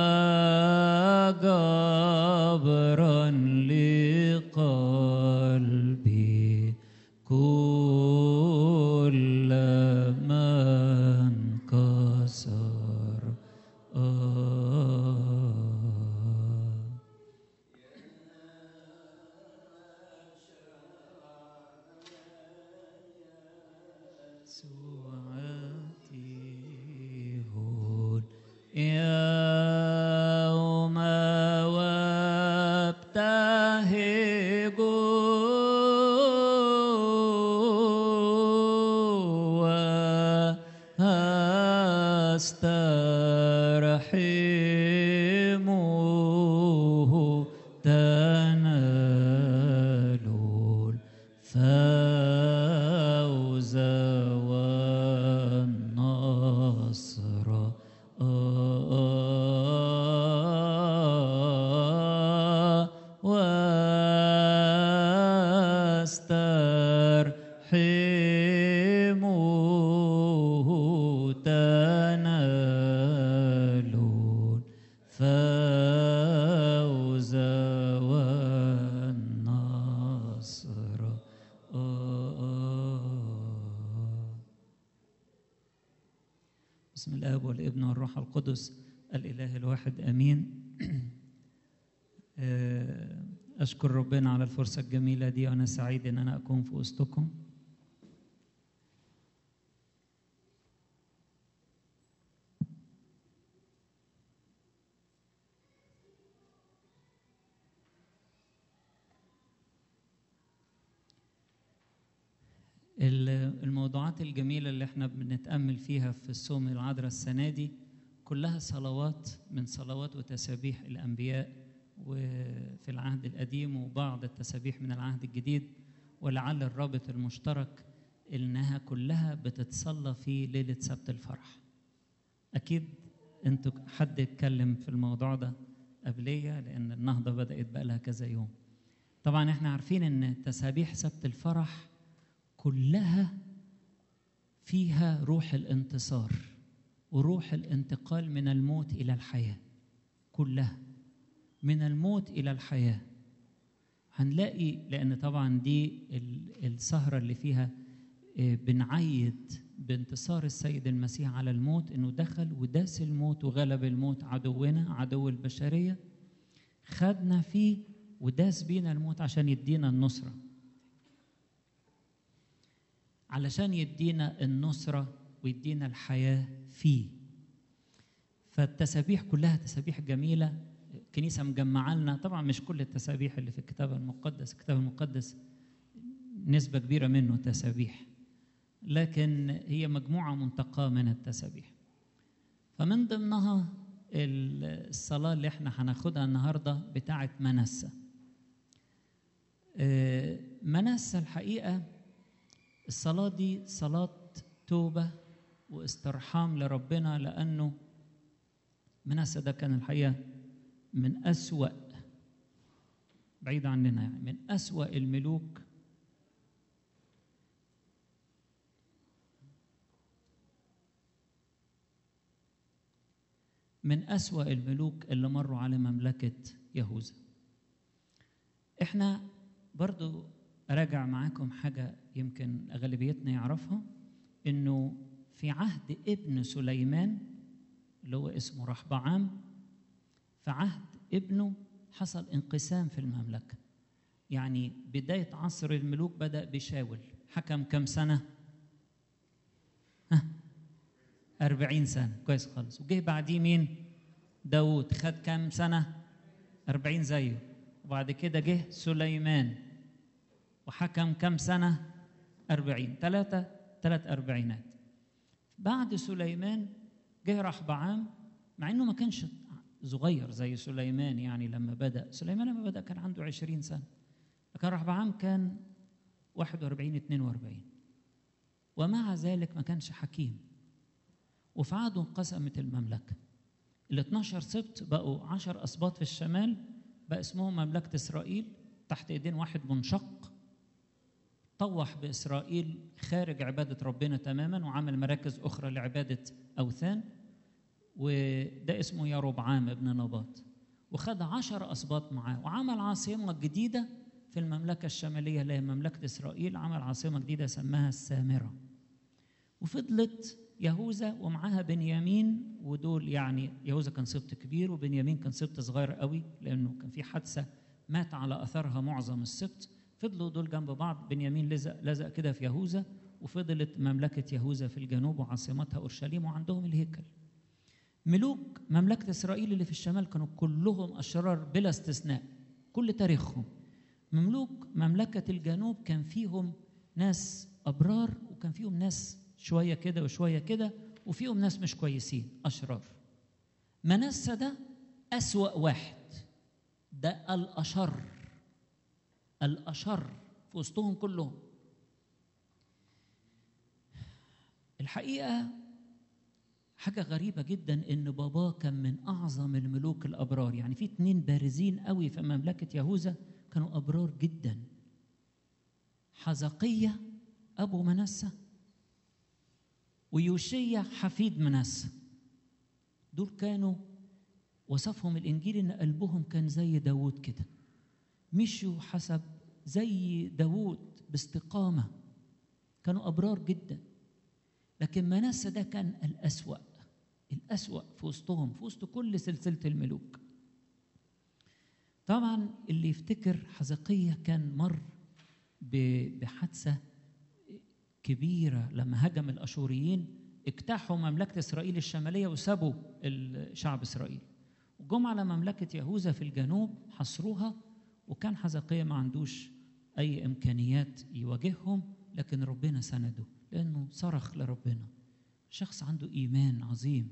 وجبرا لقلبي كل من كسر سواتيهون يوم وابتهج واسترحمه تنالوا الفوز والنصر واسترحمه تنالوا الفوز والنصر. بسم الآب والابن والروح القدس الإله الواحد آمين. أشكر ربنا على الفرصة الجميلة دي، وأنا سعيد إن أنا أكون في وسطكم. الموضوعات الجميلة اللي احنا بنتأمل فيها في الصوم العذراء السنة دي كلها صلوات من صلوات وتسابيح الأنبياء وفي العهد القديم وبعض التسابيح من العهد الجديد، ولعل الرابط المشترك إنها كلها بتتصلى في ليلة سبت الفرح. أكيد أنتوا حد اتكلم في الموضوع ده قبلية، لأن النهضة بدأت بقى لها كذا يوم. طبعا احنا عارفين إن تسابيح سبت الفرح كلها فيها روح الانتصار وروح الانتقال من الموت إلى الحياة، كلها من الموت إلى الحياة. هنلاقي لأن طبعا دي السهرة اللي فيها بنعيد بانتصار السيد المسيح على الموت، إنه دخل وداس الموت وغلب الموت، عدونا عدو البشرية، خدنا فيه وداس بينا الموت عشان يدينا النصرة، علشان يدينا النصرة ويدينا الحياة فيه. فالتسابيح كلها تسابيح جميلة، الكنيسة مجمعة لنا. طبعا مش كل التسابيح اللي في الكتاب المقدس، الكتاب المقدس نسبة كبيرة منه تسابيح، لكن هي مجموعة منتقاة من التسابيح. فمن ضمنها الصلاة اللي احنا هناخدها النهاردة بتاعة منسى. منسى الحقيقة الصلاة دي صلاة توبة واسترحام لربنا، لأنه منسى ده كان الحقيقة من أسوأ، بعيد عننا يعني، من أسوأ الملوك من أسوأ الملوك اللي مروا على مملكة يهوذا. احنا برضو أراجع معاكم حاجة يمكن أغلبيتنا يعرفها، إنه في عهد ابن سليمان اللي هو اسمه رحبعام، في عهد ابنه حصل انقسام في المملكة. يعني بداية عصر الملوك بدأ بشاول، حكم كم سنة؟ ها أربعين سنة، كويس خالص. وجه بعديه مين؟ داود، خد كم سنة؟ أربعين زيه. وبعد كده جه سليمان وحكم كم سنة؟ أربعين، ثلاثة ثلاث أربعينات. بعد سليمان جه رحبعام، مع إنه ما كانش صغير زي سليمان، يعني لما بدأ سليمان لما بدأ كان عنده عشرين سنة، لكن رحبعام كان واحد وأربعين اثنين وأربعين، ومع ذلك ما كانش حكيم. وفي عهده انقسمت المملكة، ال اثناشر سبط بقوا عشر أسباط في الشمال، بقى اسمهم مملكة إسرائيل تحت إيدين واحد منشق طوح بإسرائيل خارج عبادة ربنا تماما، وعمل مراكز أخرى لعبادة أوثان. وده اسمه يربعام ابن نباط، وخد عشر أسباط معاه وعمل عاصمة جديدة في المملكة الشمالية اللي هي مملكة إسرائيل. عمل عاصمة جديدة سماها السامرة. وفضلت يهوذا ومعاها بنيامين، ودول يعني يهوذا كان سبط كبير وبنيامين كان سبط صغير قوي لأنه كان في حادثة مات على أثرها معظم السبط. فضلوا دول جنب بعض، بنيامين لزق لزق كده في يهوذا، وفضلت مملكة يهوذا في الجنوب وعاصمتها أورشليم وعندهم الهيكل. ملوك مملكة إسرائيل اللي في الشمال كانوا كلهم أشرار بلا استثناء كل تاريخهم. مملوك مملكة الجنوب كان فيهم ناس أبرار وكان فيهم ناس شوية كده وشوية كده، وفيهم ناس مش كويسين أشرار. منسى ده أسوأ واحد، ده الأشر الأشر في وسطهم كلهم. الحقيقة حاجة غريبة جدا إن باباه كان من أعظم الملوك الأبرار. يعني في اتنين بارزين قوي في مملكة يهوذا كانوا أبرار جدا، حزقية أبو منسى ويوشيا حفيد منسى. دول كانوا وصفهم الإنجيل إن قلبهم كان زي داود كده، مشوا حسب زي داود باستقامة، كانوا أبرار جدا. لكن منسى ده كان الأسوأ الأسوأ في وسطهم، في وسط كل سلسلة الملوك. طبعا اللي يفتكر حزقية كان مر بحادثة كبيرة لما هجم الأشوريين، اجتاحوا مملكة إسرائيل الشمالية وسابوا الشعب إسرائيل، وجم على مملكة يهوذا في الجنوب حصروها. وكان حزقية ما عندوش أي إمكانيات يواجههم، لكن ربنا سنده لأنه صرخ لربنا، شخص عنده إيمان عظيم.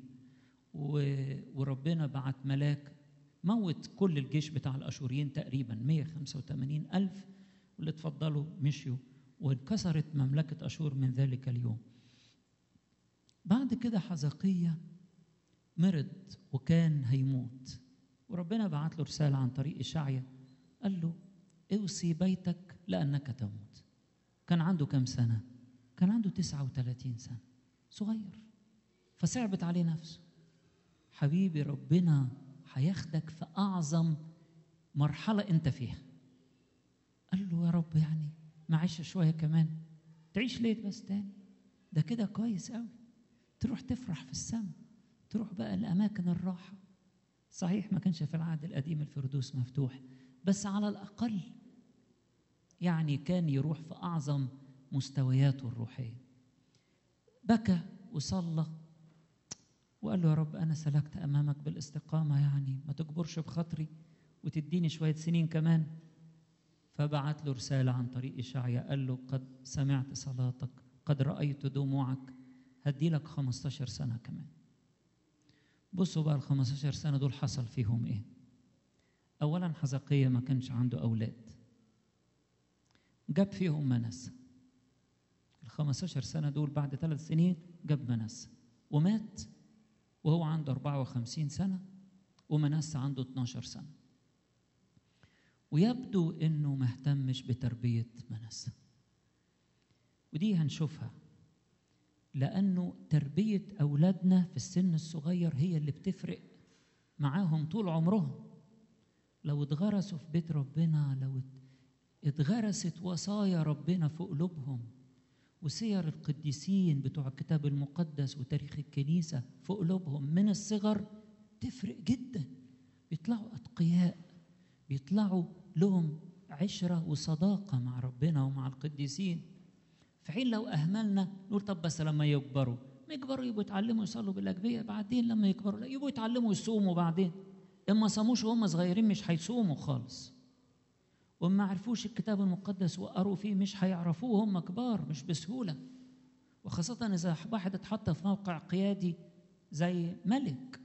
وربنا بعت ملاك موت كل الجيش بتاع الأشوريين تقريبا مئة وخمسة وثمانين ألف، واللي اتفضلوا مشيوا وانكسرت مملكة أشور من ذلك اليوم. بعد كده حزقية مرض وكان هيموت، وربنا بعت له رسالة عن طريق إشعيا قال له اوصي بيتك لأنك تموت. كان عنده كم سنة؟ كان عنده تسعة وثلاثين سنة، صغير. فصعبت عليه نفسه. حبيبي ربنا هياخدك في أعظم مرحلة أنت فيها. قال له يا رب يعني معيش شوية كمان؟ تعيش ليه بس تاني؟ ده كده كويس قوي، تروح تفرح في السماء، تروح بقى لأماكن الراحة. صحيح ما كانش في العهد القديم الفردوس مفتوح، بس على الأقل يعني كان يروح في أعظم مستوياته الروحية. بكى وصلى وقال له يا رب أنا سلكت أمامك بالاستقامة، يعني ما تجبرش بخاطري وتديني شوية سنين كمان. فبعت له رسالة عن طريق إشعيا قال له قد سمعت صلاتك، قد رأيت دموعك، هدي لك خمستاشر سنة كمان. بصوا بقى الخمستاشر سنة دول حصل فيهم إيه؟ أولا حزقية ما كانش عنده أولاد، جاب فيهم منسى. الخمستاشر سنة دول بعد ثلاث سنين جاب منسى ومات وهو عنده أربعة وخمسين سنة، ومنسى عنده اتناشر سنة. ويبدو إنه ما اهتمش بتربية منسى، ودي هنشوفها، لأنه تربية أولادنا في السن الصغير هي اللي بتفرق معاهم طول عمرهم. لو اتغرسوا في بيت ربنا، لو اتغرست وصايا ربنا في قلوبهم وسير القديسين بتوع الكتاب المقدس وتاريخ الكنيسة في قلوبهم من الصغر، تفرق جدا. بيطلعوا أتقياء، بيطلعوا لهم عشرة وصداقة مع ربنا ومع القديسين. في حين لو أهملنا نقول طب بس لما يكبروا، ما يكبروا يبقوا يتعلموا يصلوا بالأجبية، بعدين لما يكبروا لا يبقوا يتعلموا يصوموا بعدين. إما صاموش وهم صغيرين مش هيصوموا خالص، وما عرفوش الكتاب المقدس وقروا فيه مش هيعرفوه هم كبار مش بسهولة. وخاصة إذا واحد اتحط في موقع قيادي زي ملك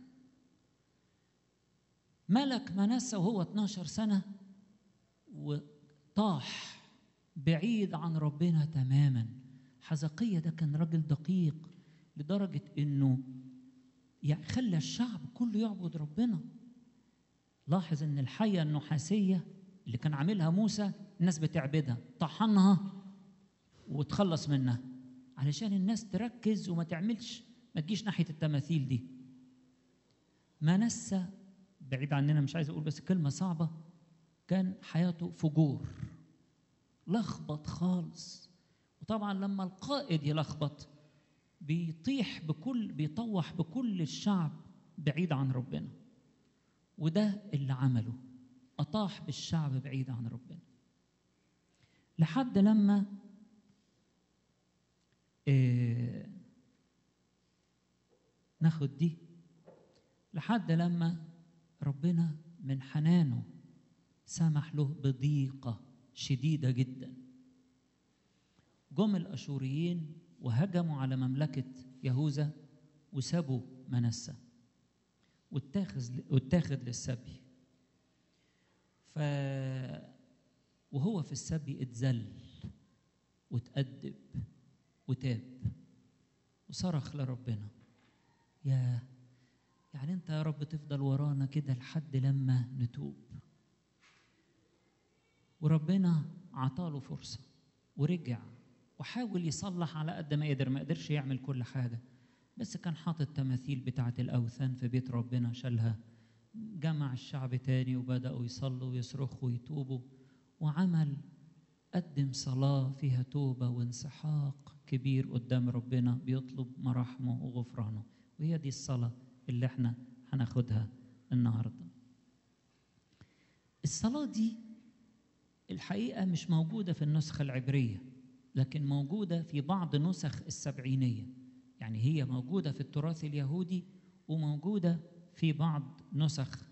ملك منسى وهو اتناشر سنة وطاح بعيد عن ربنا تماما. حزقية ده كان راجل دقيق لدرجة إنه يعني خلى الشعب كله يعبد ربنا. لاحظ إن الحية النحاسية اللي كان عاملها موسى الناس بتعبدها، طحنها وتخلص منها علشان الناس تركز وما تعملش، ما تجيش ناحية التماثيل دي. منسى بعيد عننا، مش عايز اقول بس كلمه صعبه، كان حياته فجور، لخبط خالص. وطبعا لما القائد يلخبط بيطيح بكل بيطوح بكل الشعب بعيد عن ربنا، وده اللي عمله، أطاح بالشعب بعيد عن ربنا. لحد لما إيه ناخد دي، لحد لما ربنا من حنانه سمح له بضيقة شديدة جدا. جم الأشوريين وهجموا على مملكة يهوذا وسابوا منسى واتاخذ واتاخذ للسبي. ف وهو في السبي اتذل واتأدب وتاب وصرخ لربنا، يا يعني انت يا رب تفضل ورانا كده لحد لما نتوب. وربنا عطاله فرصة ورجع وحاول يصلح على قد ما قدر. ما قدرش يعمل كل حاجة، بس كان حاطط تماثيل بتاعة الأوثان في بيت ربنا، شالها، جمع الشعب تاني وبدأوا يصلوا ويصرخوا ويتوبوا، وعمل قدم صلاة فيها توبة وانسحاق كبير قدام ربنا بيطلب مراحمه وغفرانه. وهي دي الصلاة اللي احنا هناخدها النهاردة. الصلاة دي الحقيقة مش موجودة في النسخة العبرية، لكن موجودة في بعض نسخ السبعينية. يعني هي موجودة في التراث اليهودي وموجودة في بعض نسخ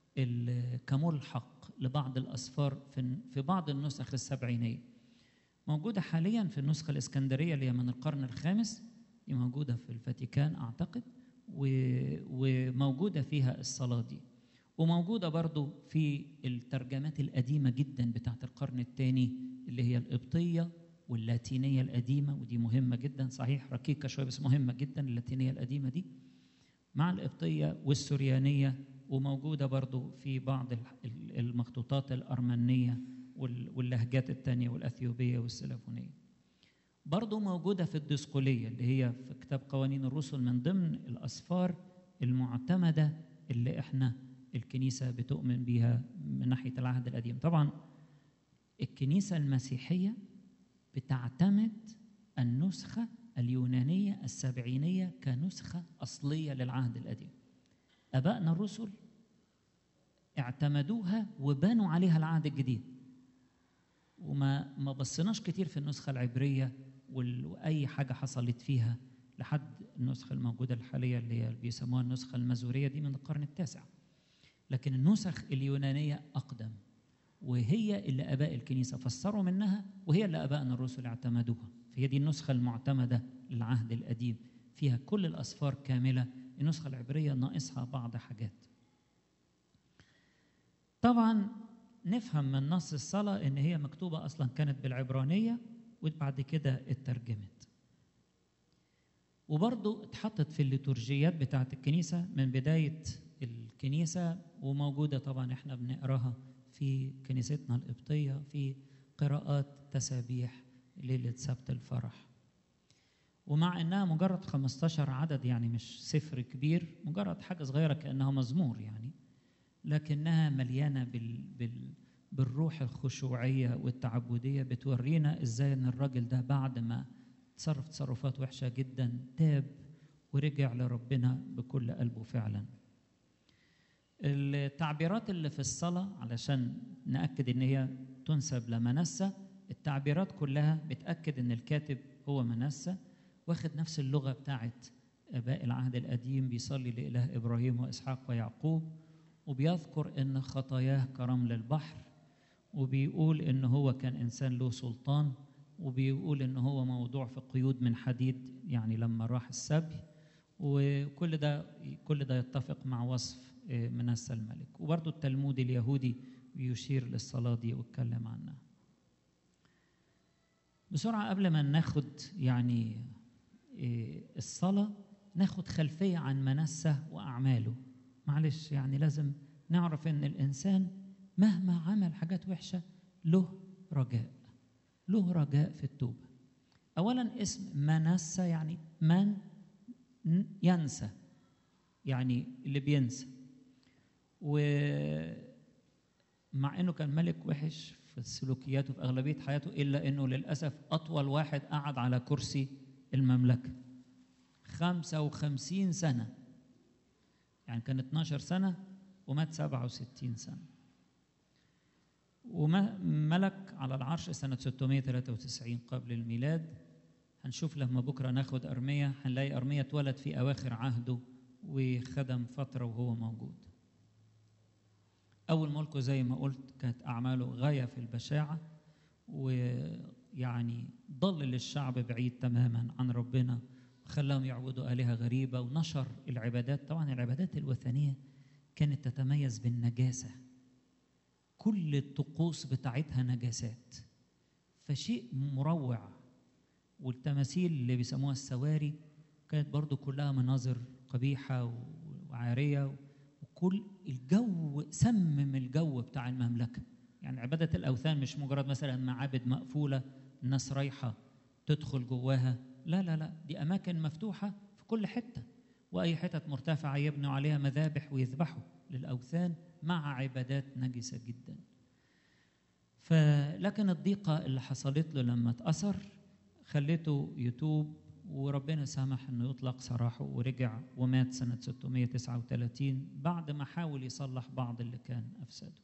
كملحق لبعض الأسفار في بعض النسخ السبعينية. موجودة حاليا في النسخة الإسكندرية اللي هي من القرن الخامس، دي موجودة في الفاتيكان أعتقد، وموجودة فيها الصلاة دي. وموجودة برضو في الترجمات القديمة جدا بتاعت القرن الثاني اللي هي القبطية واللاتينية القديمة، ودي مهمة جدا، صحيح ركيكة شوية بس مهمة جدا اللاتينية القديمة دي، مع القبطية والسوريانية. وموجودة برضو في بعض المخطوطات الأرمنية واللهجات التانية والأثيوبية والسلافونية. برضو موجودة في الدسقلية اللي هي في كتاب قوانين الرسل، من ضمن الأسفار المعتمدة اللي احنا الكنيسة بتؤمن بيها من ناحية العهد القديم. طبعا الكنيسة المسيحية بتعتمد النسخة اليونانية السبعينية كنسخة أصلية للعهد القديم. أبائنا الرسل اعتمدوها وبنوا عليها العهد الجديد، وما ما بصناش كتير في النسخة العبرية وأي حاجة حصلت فيها لحد النسخة الموجودة الحالية اللي هي بيسموها النسخة المازورية دي من القرن التاسع. لكن النسخ اليونانية أقدم، وهي اللي آباء الكنيسة فسروا منها، وهي اللي آبائنا الرسل اعتمدوها. فهي دي النسخة المعتمدة للعهد القديم، فيها كل الأسفار كاملة. النسخة العبرية ناقصها بعض حاجات. طبعا نفهم من نص الصلاة إن هي مكتوبة أصلا كانت بالعبرانية وبعد كده اترجمت، وبرضو اتحطت في الليتورجيات بتاعت الكنيسة من بداية الكنيسة، وموجودة طبعا احنا بنقراها في كنيستنا القبطية في قراءات تسابيح ليلة سبت الفرح. ومع انها مجرد خمستاشر عدد، يعني مش سفر كبير، مجرد حاجة صغيرة كأنها مزمور يعني، لكنها مليانة بال بال بالروح الخشوعية والتعبدية، بتورينا ازاي ان الراجل ده بعد ما تصرف تصرفات وحشة جدا تاب ورجع لربنا بكل قلبه فعلا. التعبيرات اللي في الصلاة علشان نأكد ان هي تنسب لمنسى، التعبيرات كلها بتأكد ان الكاتب هو منسى، واخد نفس اللغة بتاعت آباء العهد القديم، بيصلي لإله إبراهيم وإسحاق ويعقوب، وبيذكر ان خطاياه كرمل البحر، وبيقول ان هو كان انسان له سلطان، وبيقول ان هو موضوع في قيود من حديد يعني لما راح السبي. وكل ده كل ده يتفق مع وصف منسى الملك. وبرضه التلمود اليهودي بيشير للصلاة دي واتكلم عنها. بسرعة قبل ما ناخد يعني الصلاة، ناخد خلفية عن منسى وأعماله. معلش يعني لازم نعرف ان الإنسان مهما عمل حاجات وحشة له رجاء، له رجاء في التوبة. أولا اسم منسى يعني من ينسى، يعني اللي بينسى. ومع انه كان ملك وحش في السلوكيات وفي اغلبيه حياته، الا انه للاسف اطول واحد قعد على كرسي المملكه خمسة وخمسين سنه، يعني كان اتناشر سنه ومات سبعة وستين سنه، وملك على العرش سنه ستمائة وثلاثة وتسعين قبل الميلاد. هنشوف لما بكره ناخد ارميا هنلاقي ارميا اتولد في اواخر عهده وخدم فتره وهو موجود. اول ملكه زي ما قلت كانت اعماله غايه في البشاعه، ويعني ضلل الشعب بعيد تماما عن ربنا وخلاهم يعبدوا آلهة غريبة، ونشر العبادات. طبعا العبادات الوثنية كانت تتميز بالنجاسة، كل الطقوس بتاعتها نجاسات، فشيء مروع. والتماثيل اللي بيسموها السواري كانت برضو كلها مناظر قبيحة وعارية، وكل الجو سمم الجو بتاع المملكة. يعني عبادة الأوثان مش مجرد مثلا معابد مقفولة الناس رايحة تدخل جواها، لا لا لا، دي أماكن مفتوحة في كل حتة، وأي حتة مرتفعة يبنوا عليها مذابح ويذبحوا للأوثان مع عبادات نجسة جدا. فلكن الضيقة اللي حصلت له لما اتأثر خلته يتوب، وربنا سمح انه يطلق سراحه ورجع ومات سنة ستمائة وتسعة وثلاثين بعد ما حاول يصلح بعض اللي كان أفسده.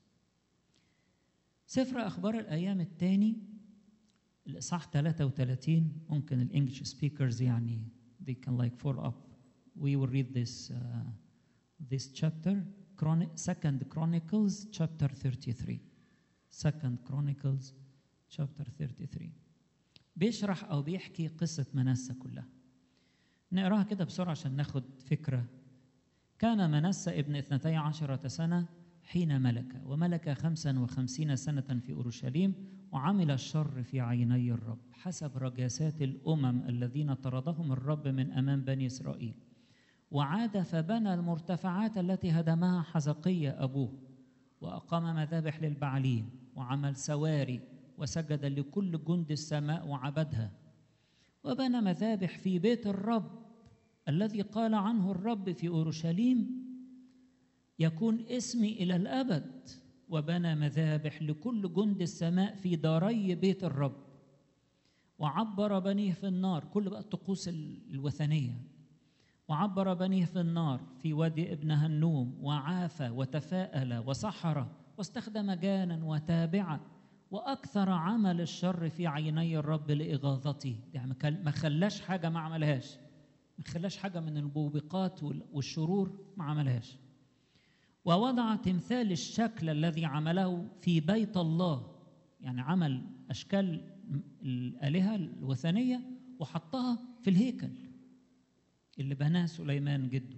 سفر أخبار الأيام الثاني الإصحاح ثلاثة وثلاثين، ممكن الإنجليش سبيكرز يعني they can like follow up. We will read this uh, this chapter, Chron- Second Chronicles chapter thirty-three. Second Chronicles chapter thirty-three. بيشرح أو بيحكي قصة منسى كلها. نقراها كده بسرعة عشان ناخد فكرة. كان منسى ابن اثنتي عشرة سنة حين ملك، وملك خمسا وخمسين سنة في أورشليم، وعمل الشر في عيني الرب حسب رجاسات الأمم الذين طردهم الرب من أمام بني إسرائيل. وعاد فبنى المرتفعات التي هدمها حزقية أبوه، وأقام مذابح للبعلين، وعمل سواري، وسجد لكل جند السماء وعبدها. وبنى مذابح في بيت الرب الذي قال عنه الرب في أورشليم يكون اسمي إلى الأبد. وبنى مذابح لكل جند السماء في داري بيت الرب، وعبر بنيه في النار، كل بقى الطقوس الوثنية، وعبر بنيه في النار في وادي ابن هنوم، وعافى وتفاءل وسحر، واستخدم جانا وتابعا، وأكثر عمل الشر في عيني الرب لإغاظته. يعني ما خلاش حاجة ما عملهاش، ما خلاش حاجة من الموبقات والشرور ما عملهاش. ووضع تمثال الشكل الذي عمله في بيت الله، يعني عمل أشكال الآلهة الوثنية وحطها في الهيكل اللي بناه سليمان جده،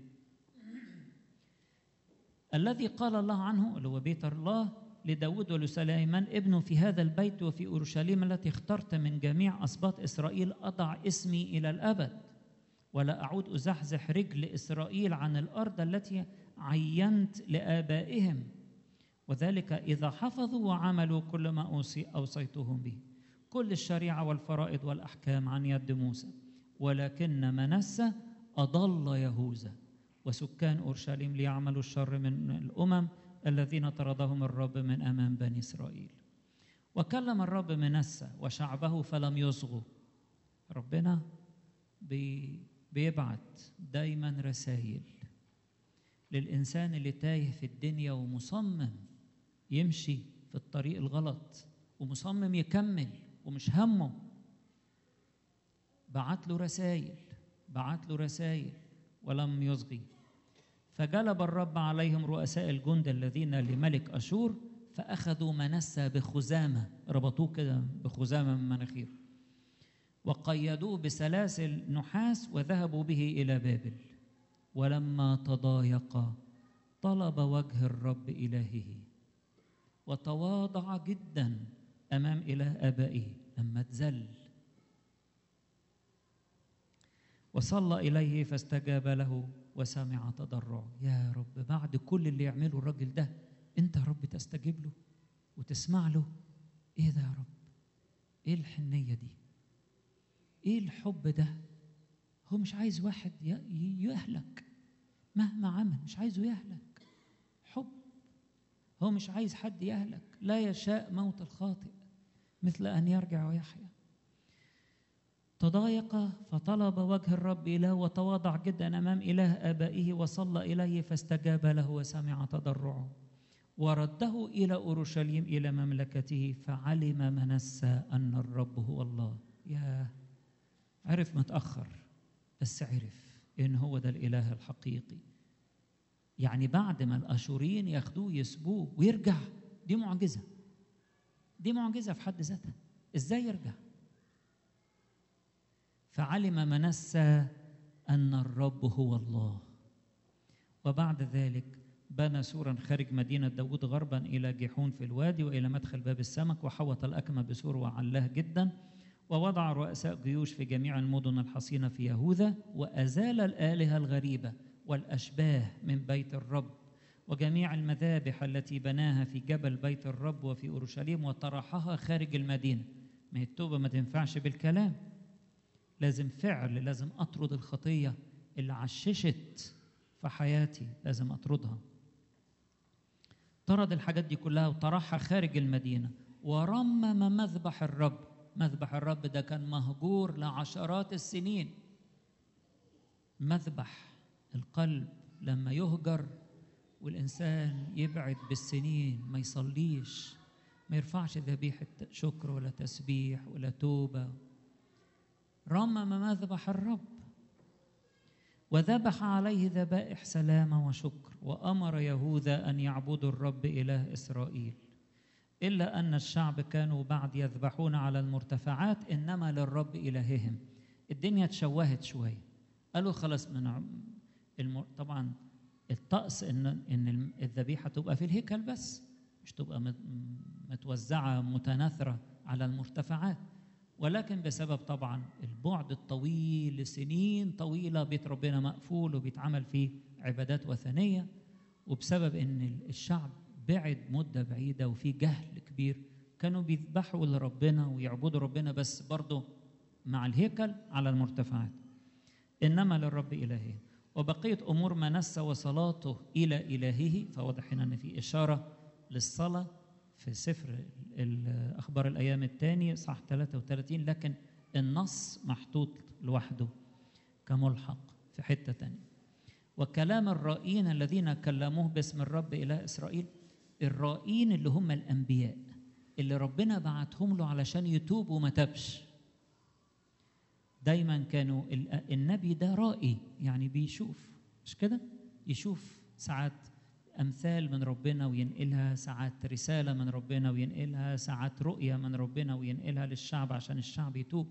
الذي قال الله عنه اللي هو بيت الله لداود ولسليمان ابنه: في هذا البيت وفي أورشليم التي اخترت من جميع أسباط إسرائيل أضع اسمي إلى الأبد، ولا أعود أزحزح رجل إسرائيل عن الأرض التي عينت لآبائهم، وذلك إذا حفظوا وعملوا كل ما أوصيتهم به، كل الشريعة والفرائض والأحكام عن يد موسى. ولكن منسى أضل يهوذا وسكان أورشليم ليعملوا الشر من الأمم الذين طردهم الرب من أمام بني إسرائيل. وكلم الرب منسى وشعبه فلم يصغوا. ربنا بي بيبعت دايما رسائل للإنسان اللي تايه في الدنيا ومصمم يمشي في الطريق الغلط ومصمم يكمل ومش همه. بعت له رسائل بعت له رسائل ولم يصغي. فجلب الرب عليهم رؤساء الجند الذين لملك أشور، فأخذوا منسى بخزامة، ربطوه كده بخزامة من مناخيره، وقيدوه بسلاسل نحاس وذهبوا به إلى بابل. ولما تضايق طلب وجه الرب إلهه وتواضع جدا أمام إله آبائه لما تزل، وصلى إليه فاستجاب له وسمع تضرعه. يا رب بعد كل اللي يعمله الراجل ده أنت يا رب تستجيب له وتسمع له؟ إيه ده يا رب؟ إيه الحنية دي؟ إيه الحب ده؟ هو مش عايز واحد يهلك مهما عمل، مش عايزه يهلك. حب هو مش عايز حد يهلك، لا يشاء موت الخاطئ مثل أن يرجع ويحيا. تضايق فطلب وجه الرب إله وتواضع جدا أمام إله آبائه وصلى إليه فاستجاب له وسمع تضرعه ورده إلى أورشليم إلى مملكته. فعلم منسى أن الرب هو الله. يا عرف متأخر بس عرف إن هو ده الإله الحقيقي. يعني بعد ما الأشوريين ياخدوه يسبوه ويرجع، دي معجزة، دي معجزة في حد ذاتها. إزاي يرجع؟ فعلم منسى أن الرب هو الله. وبعد ذلك بنى سورا خارج مدينة داود غربا إلى جيحون في الوادي وإلى مدخل باب السمك، وحوط الأكمة بسور وعلاه جدا، ووضع رؤساء جيوش في جميع المدن الحصينة في يهوذا، وأزال الآلهة الغريبة والأشباه من بيت الرب وجميع المذابح التي بناها في جبل بيت الرب وفي أورشليم وطرحها خارج المدينة. ما هي التوبة ما تنفعش بالكلام، لازم فعل، لازم أطرد الخطية اللي عششت في حياتي، لازم أطردها. طرد الحاجات دي كلها وطرحها خارج المدينة ورمم مذبح الرب. مذبح الرب ده كان مهجور لعشرات السنين. مذبح القلب لما يهجر والإنسان يبعد بالسنين، ما يصليش، ما يرفعش ذبيحة شكر ولا تسبيح ولا توبة، رمم مذبح الرب وذبح عليه ذبائح سلامة وشكر، وأمر يهوذا أن يعبدوا الرب إله إسرائيل. إلا أن الشعب كانوا بعد يذبحون على المرتفعات، إنما للرب إلههم. الدنيا تشوهت شوية، قالوا خلاص من الم... طبعا الطقس إن إن الذبيحة تبقى في الهيكل بس، مش تبقى متوزعة متناثرة على المرتفعات. ولكن بسبب طبعا البعد الطويل لسنين طويلة بيت ربنا مقفول وبيتعمل فيه عبادات وثنية، وبسبب ان الشعب بعد مدة بعيدة وفي جهل كبير، كانوا بيذبحوا لربنا ويعبدوا ربنا بس برضه مع الهيكل على المرتفعات. إنما للرب إلهه. وبقية أمور منسى وصلاته إلى إلهه، فواضح هنا أن في إشارة للصلاة في سفر أخبار الأيام الثاني صح ثلاثة وثلاثين، لكن النص محطوط لوحده كملحق في حتة تانية. وكلام الرائين الذين كلموه باسم الرب إله إسرائيل، الرائين اللي هم الأنبياء اللي ربنا بعتهم له علشان يتوب وما تابش. دايما كانوا النبي ده رائي، يعني بيشوف، مش كده؟ يشوف ساعات أمثال من ربنا وينقلها، ساعات رسالة من ربنا وينقلها، ساعات رؤية من ربنا وينقلها للشعب عشان الشعب يتوب.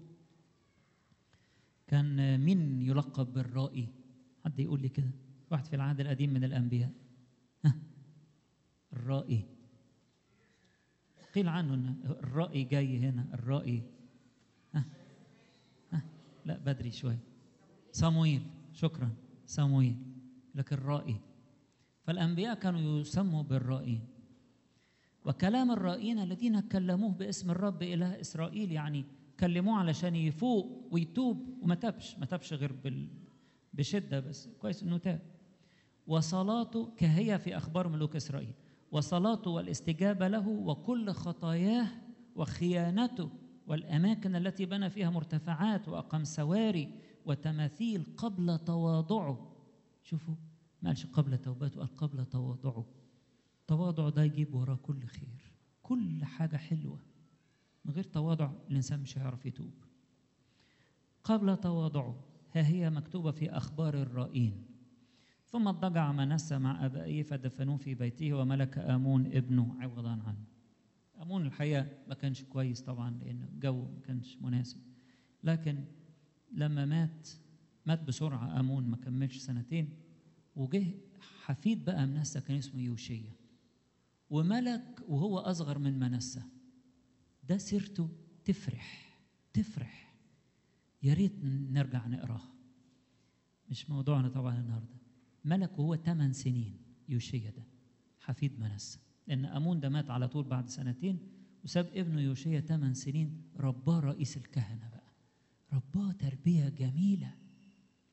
كان مين يلقب بالرائي؟ حد يقول لي كده؟ واحد في العهد القديم من الأنبياء. ها؟ الرائي. قيل عنه أن الرائي جاي هنا، الرائي. ها؟ ها؟ لا بدري شوي. صموئيل، شكرا، صموئيل. لكن الرائي. فالأنبياء كانوا يسموا بالرائين. وكلام الرائين الذين كلموه باسم الرب إله إسرائيل، يعني كلموه علشان يفوق ويتوب وما تابش، ما تابش غير بال... بشدة، بس كويس إنه تاب. وصلاته كهي في أخبار ملوك إسرائيل، وصلاته والاستجابة له وكل خطاياه وخيانته والأماكن التي بنى فيها مرتفعات وأقام سواري وتماثيل قبل تواضعه. شوفوا، ما قالش قبل توبته، قال قبل تواضعه. تواضع ده يجيب وراه كل خير، كل حاجة حلوة. من غير تواضع الإنسان مش هيعرف يتوب. قبل تواضعه، ها هي مكتوبة في أخبار الرائين. ثم اضطجع منسى مع أبائه فدفنوه في بيته، وملك آمون ابنه عوضا عنه. آمون الحقيقة ما كانش كويس طبعا، لأن الجو ما كانش مناسب، لكن لما مات مات بسرعة. آمون ما كملش سنتين، وجه حفيد بقى منسى كان اسمه يوشيا، وملك وهو أصغر من منسى. ده سيرته تفرح تفرح، يا ريت نرجع نقراها، مش موضوعنا طبعا النهارده. ملك وهو ثمان سنين يوشيا ده حفيد منسى، لأن آمون ده مات على طول بعد سنتين، وساب ابنه يوشيا ثمان سنين رباه رئيس الكهنة بقى، رباه تربية جميلة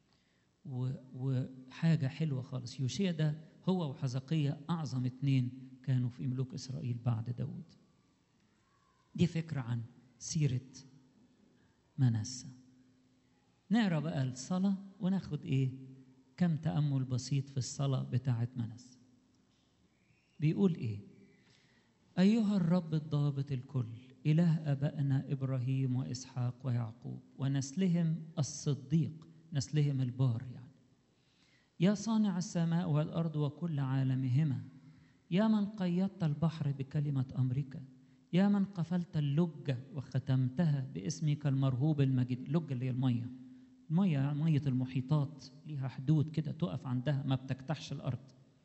وحاجة حلوة خالص. يوشيا ده هو وحزقية أعظم اتنين كانوا في ملوك إسرائيل بعد داود. دي فكرة عن سيرة منسى. نقرأ بقى الصلاة وناخد إيه كم تأمل بسيط في الصلاة بتاعة منسى. بيقول إيه؟ أيها الرب الضابط الكل، إله آبائنا إبراهيم وإسحاق ويعقوب ونسلهم الصديق، نسلهم البار يعني، يا صانع السماء والأرض وكل عالمهما، يا من قيدت البحر بكلمة أمرك، يا من قفلت اللجة وختمتها باسمك المرهوب المجيد. اللجة اللي هي المية، المية مية المحيطات ليها حدود كده تقف عندها ما بتكتحش الأرض.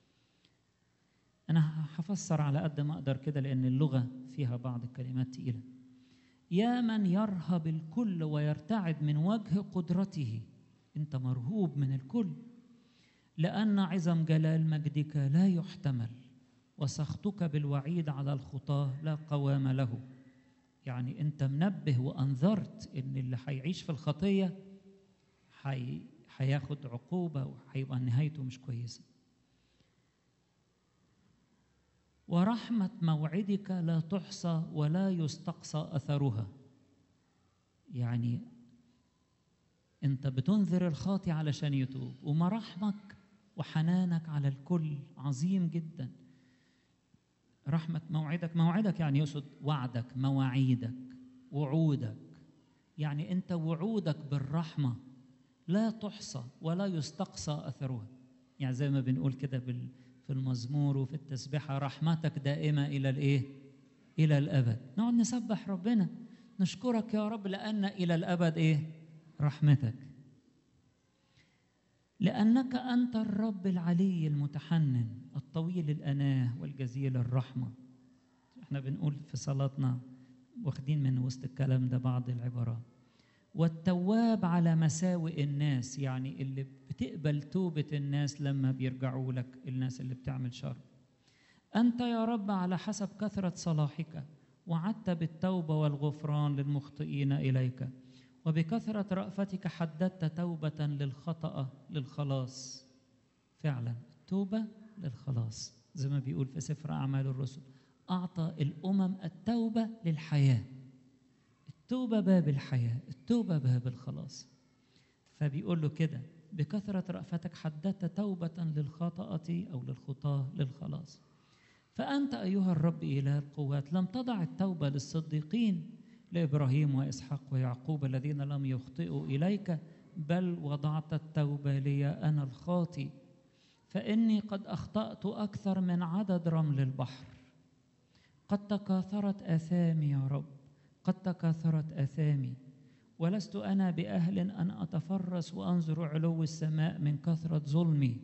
أنا هفسر على قد ما أقدر كده لأن اللغة فيها بعض الكلمات تقيلة. يا من يرهب الكل ويرتعد من وجه قدرته، أنت مرهوب من الكل، لأن عظم جلال مجدك لا يحتمل، وسخطك بالوعيد على الخطاة لا قوام له. يعني أنت منبه وأنذرت إن اللي هيعيش في الخطية حي... هياخد عقوبة وهيبقى نهايته مش كويسة. ورحمة موعدك لا تحصى ولا يستقصى أثرها. يعني أنت بتنذر الخاطئ علشان يتوب، ومراحمك وحنانك على الكل عظيم جدا. رحمة موعدك، موعدك يعني يقصد وعدك، مواعيدك، وعودك. يعني أنت وعودك بالرحمة لا تحصى ولا يستقصى أثرها. يعني زي ما بنقول كده بال في المزمور وفي التسبيحة، رحمتك دائمة إلى الإيه؟ إلى الأبد. نقعد نسبح ربنا، نشكرك يا رب لأن إلى الأبد إيه؟ رحمتك. لأنك أنت الرب العلي المتحنن الطويل الأناه والجزيل الرحمة. احنا بنقول في صلاتنا واخدين من وسط الكلام ده بعض العبارات. والتواب على مساوئ الناس، يعني اللي بتقبل توبة الناس لما بيرجعوا لك، الناس اللي بتعمل شر. أنت يا رب على حسب كثرة صلاحك وعدت بالتوبة والغفران للمخطئين إليك، وبكثرة رأفتك حددت توبة للخطأ للخلاص. فعلا التوبة للخلاص زي ما بيقول في سفر أعمال الرسل، أعطى الأمم التوبة للحياة. التوبة باب الحياة، التوبة باب الخلاص. فبيقول له كده بكثرة رأفتك حددت توبة للخطأة أو للخطاة للخلاص. فأنت أيها الرب إله القوات لم تضع التوبة للصديقين لإبراهيم وإسحاق ويعقوب الذين لم يخطئوا إليك، بل وضعت التوبة لي أنا الخاطي، فإني قد أخطأت أكثر من عدد رمل البحر. قد تكاثرت آثامي يا رب، قد تكاثرت آثامي، ولست أنا بأهل أن أتفرس وأنظر علو السماء من كثرة ظلمي.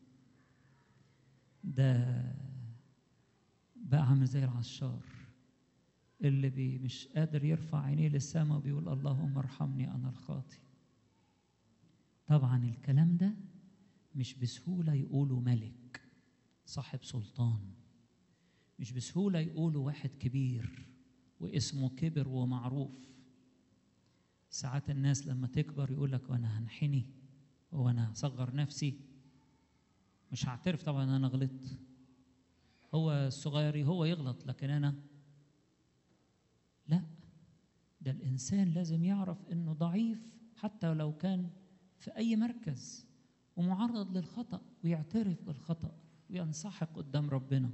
ده بقى عامل زي العشار اللي بي مش قادر يرفع عينيه للسماء وبيقول اللهم ارحمني أنا الخاطي. طبعا الكلام ده مش بسهولة يقوله ملك صاحب سلطان، مش بسهولة يقوله واحد كبير واسمه كبر ومعروف. ساعات الناس لما تكبر يقول لك وانا هنحني وانا هصغر نفسي، مش هعترف طبعا انا غلطت. هو الصغير هو يغلط لكن انا لا. ده الانسان لازم يعرف انه ضعيف حتى لو كان في اي مركز ومعرض للخطأ، ويعترف بالخطأ وينسحق قدام ربنا.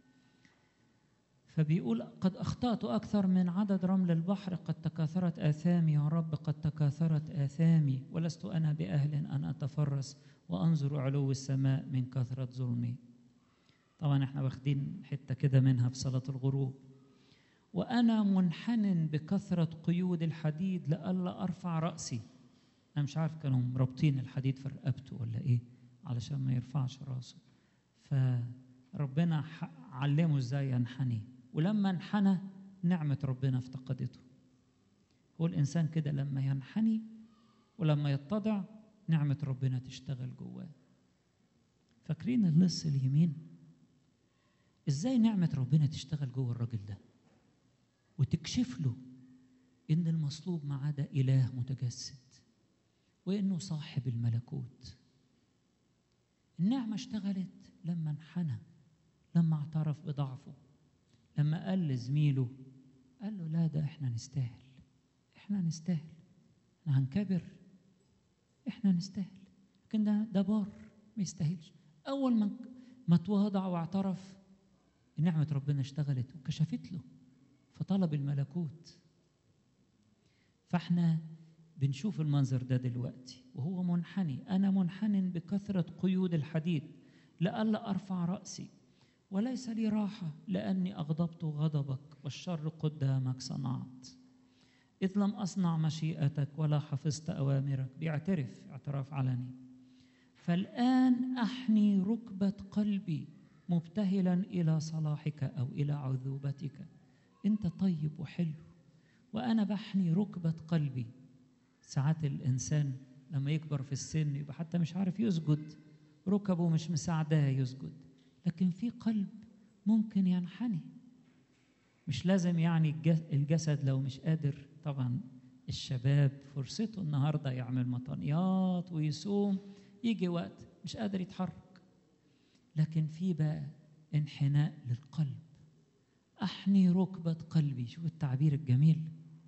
فبيقول قد أخطأت أكثر من عدد رمل البحر، قد تكاثرت آثامي يا رب، قد تكاثرت آثامي، ولست أنا بأهل أن أتفرس وأنظر علو السماء من كثرة ظلمي. طبعا احنا واخدين حتة كده منها في صلاة الغروب. وأنا منحن بكثرة قيود الحديد لألا أرفع رأسي. أنا مش عارف كانوا مربطين الحديد في رقبته ولا إيه علشان ما يرفعش رأسه. فربنا علمه إزاي ينحني، ولما انحنى نعمة ربنا افتقدته. هو الإنسان كده لما ينحني ولما يتضع نعمة ربنا تشتغل جواه. فاكرين اللص اليمين إزاي نعمة ربنا تشتغل جوه الراجل ده وتكشف له إن المصلوب معاه ده إله متجسد وإنه صاحب الملكوت. النعمة اشتغلت لما انحنى، لما اعترف بضعفه، لما قال لزميله، قال له لا ده احنا نستاهل، احنا نستاهل، احنا هنكبر، احنا نستاهل، لكن ده ده بار ما يستاهلش. اول ما ما تواضع واعترف، نعمة ربنا اشتغلت وكشفت له فطلب الملكوت. فاحنا بنشوف المنظر ده دلوقتي وهو منحني، أنا منحن بكثرة قيود الحديد لئلا أرفع رأسي، وليس لي راحة لأني أغضبت غضبك والشر قدامك صنعت، إذ لم أصنع مشيئتك ولا حفظت أوامرك. بيعترف اعتراف علني. فالآن أحني ركبة قلبي مبتهلا إلى صلاحك أو إلى عذوبتك. أنت طيب وحلو وأنا بحني ركبة قلبي. ساعات الإنسان لما يكبر في السن يبقى حتى مش عارف يسجد، ركبه مش مساعداه يسجد، لكن في قلب ممكن ينحني. مش لازم يعني الجسد لو مش قادر. طبعا الشباب فرصته النهارده يعمل مطانيات ويصوم، يجي وقت مش قادر يتحرك، لكن في بقى انحناء للقلب. أحني ركبة قلبي. شوف التعبير الجميل.